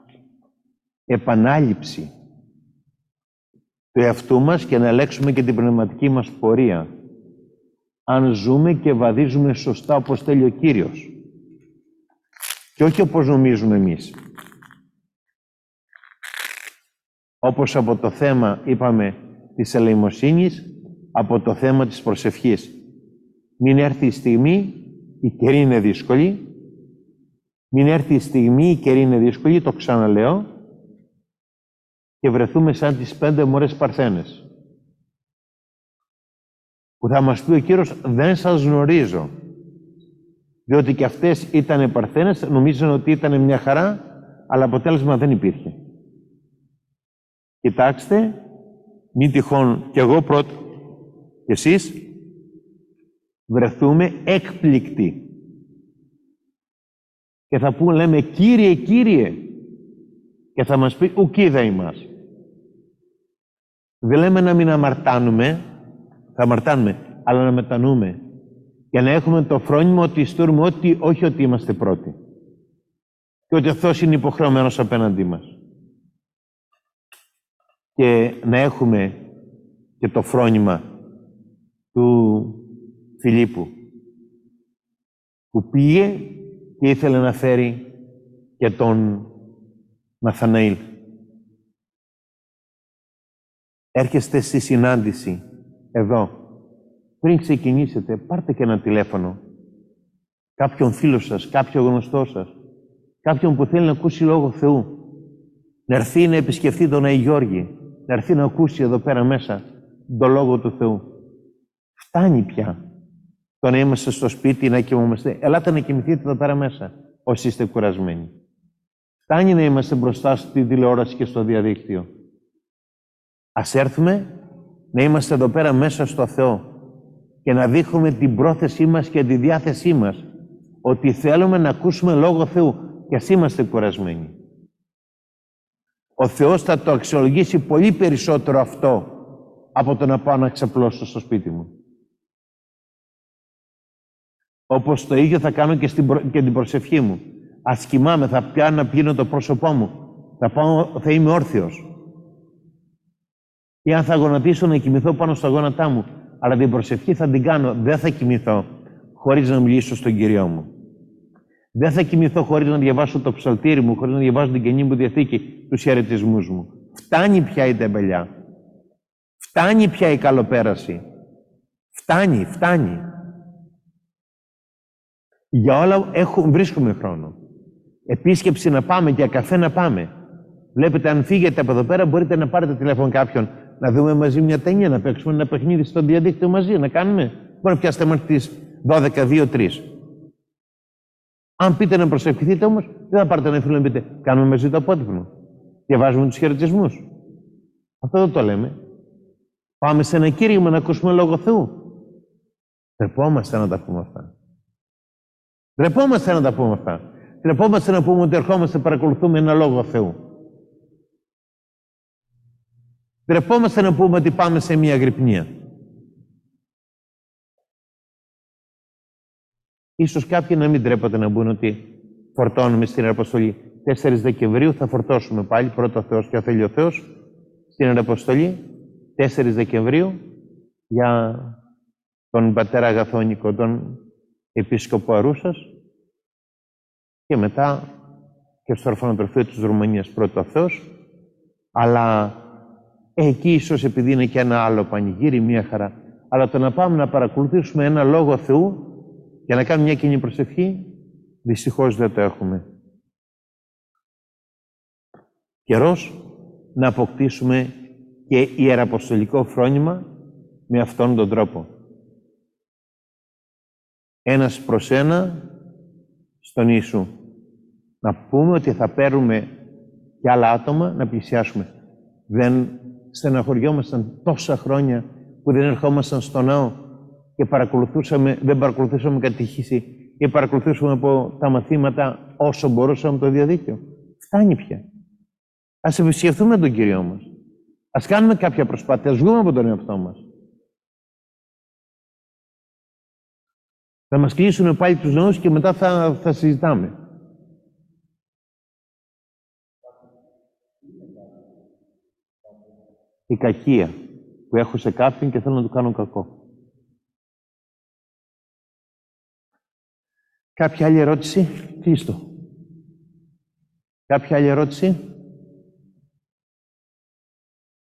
επανάληψη του εαυτού μας και να ελέγξουμε και την πνευματική μας πορεία. Αν ζούμε και βαδίζουμε σωστά όπως θέλει ο Κύριος και όχι όπως νομίζουμε εμείς. Όπως από το θέμα, είπαμε, της ελεημοσύνης, από το θέμα της προσευχής. Μην έρθει η στιγμή, η καιρή είναι δύσκολη, μην έρθει η στιγμή, η καιρή είναι δύσκολη, το ξαναλέω, και βρεθούμε σαν τις 5 μωρές παρθένες. Που θα μας πει ο Κύριος, δεν σας γνωρίζω. Διότι και αυτές ήταν παρθένες, νομίζαν ότι ήταν μια χαρά, αλλά αποτέλεσμα δεν υπήρχε. Κοιτάξτε, μην τυχόν κι εγώ πρώτα κι εσείς βρεθούμε έκπληκτοι. Και θα πούμε, λέμε, Κύριε, Κύριε, και θα μας πει, ουκίδα ημάς. Δεν λέμε να μην αμαρτάνουμε, θα αμαρτάνουμε, αλλά να μετανοούμε. Για να έχουμε το φρόνιμο ότι ιστούρουμε ότι, όχι ότι είμαστε πρώτοι. Και ότι ο Θεός είναι υποχρεωμένος απέναντί μας. Και να έχουμε και το φρόνημα του Φιλίππου, που πήγε και ήθελε να φέρει και τον Ναθαναήλ. Έρχεστε στη συνάντηση εδώ. Πριν ξεκινήσετε, πάρτε και ένα τηλέφωνο. Κάποιον φίλο σας, κάποιον γνωστό σας, κάποιον που θέλει να ακούσει Λόγο Θεού. Να έρθει να επισκεφτεί τον Αγιο Γιώργη, να έρθει να ακούσει εδώ πέρα μέσα τον Λόγο του Θεού. Φτάνει πια. το να είμαστε στο σπίτι, να κοιμόμαστε. Ελάτε να κοιμηθείτε εδώ πέρα μέσα, όσοι είστε κουρασμένοι. Φτάνει να είμαστε μπροστά στη τηλεόραση και στο διαδίκτυο. Ας έρθουμε να είμαστε εδώ πέρα μέσα στο Θεό και να δείχνουμε την πρόθεσή μας και τη διάθεσή μας ότι θέλουμε να ακούσουμε Λόγο Θεού και ας είμαστε κουρασμένοι. Ο Θεός θα το αξιολογήσει πολύ περισσότερο αυτό από το να πάω να ξαπλώσω στο σπίτι μου. Όπως το ίδιο θα κάνω και την προσευχή μου. Ας κοιμάμαι, θα πιάνω να πλύνω το πρόσωπό μου. Θα είμαι όρθιος. Ή αν θα γονατίσω να κοιμηθώ πάνω στα γόνατά μου. Αλλά την προσευχή θα την κάνω. Δεν θα κοιμηθώ χωρίς να μιλήσω στον Κυριό μου. Δεν θα κοιμηθώ χωρίς να διαβάσω το ψαλτήρι μου, χωρίς να διαβάσω την Καινή μου Διαθήκη, τους χαιρετισμούς μου. Φτάνει πια η τεμπελιά. Φτάνει πια η καλοπέραση. Φτάνει. Για όλα βρίσκουμε χρόνο. Επίσκεψη να πάμε, για καφέ να πάμε. Βλέπετε, αν φύγετε από εδώ πέρα, μπορείτε να πάρετε τηλέφωνο κάποιον, να δούμε μαζί μια ταινία, να παίξουμε ένα παιχνίδι στο διαδίκτυο μαζί, να κάνουμε. Μπορεί να πιάσετε μέχρι τις 12, 2, 3. Αν πείτε να προσευχηθείτε όμως, δεν θα πάρετε ένα φίλο να πείτε, κάνουμε μαζί το απότυπνο. Διαβάζουμε τους χαιρετισμούς. Αυτό δεν το λέμε. Πάμε σε ένα κήρυγμα να ακούσουμε Λόγο Θεού. Τρεπόμαστε να τα πούμε αυτά. Τρεπόμαστε να πούμε ότι ερχόμαστε να παρακολουθούμε ένα Λόγο Θεού. Τρεπόμαστε να πούμε ότι πάμε σε μια αγρυπνία. Ίσως κάποιοι να μην τρέπονται να μπουν ότι φορτώνουμε στην Ιεραποστολή. 4 Δεκεμβρίου θα φορτώσουμε πάλι, πρώτο Θεός και θέλει ο Θεός, στην Ιεραποστολή, 4 Δεκεμβρίου, για τον πατέρα Αγαθόνικο, τον επίσκοπο Αρούσας, και μετά και στο ορφανοτροφείο της Ρουμανίας, πρώτο Θεός, αλλά εκεί ίσως επειδή είναι και ένα άλλο πανηγύρι, μία χαρά. Αλλά το να πάμε να παρακολουθήσουμε ένα Λόγο Θεού και να κάνουμε μια κοινή προσευχή, δυστυχώς δεν το έχουμε. Καιρός να αποκτήσουμε και ιεραποστολικό φρόνημα με αυτόν τον τρόπο. Ένας προς ένα στον Ιησού. Να πούμε ότι θα παίρνουμε και άλλα άτομα να πλησιάσουμε. Δεν στεναχωριόμασταν τόσα χρόνια που δεν ερχόμασταν στο ναό και δεν παρακολουθούσαμε κατηχήσει και παρακολουθούσαμε από τα μαθήματα όσο μπορούσαμε το διαδίκτυο. Φτάνει πια. Ας επισκεφθούμε τον Κύριο μας. Ας κάνουμε κάποια προσπάθεια, ας βγούμε από τον εαυτό μας. Θα μας κλείσουν πάλι τους ναούς και μετά θα συζητάμε. Η κακία που έχω σε κάποιον και θέλω να του κάνω κακό. Κάποια άλλη ερώτηση? Κλείστο. Κάποια άλλη ερώτηση?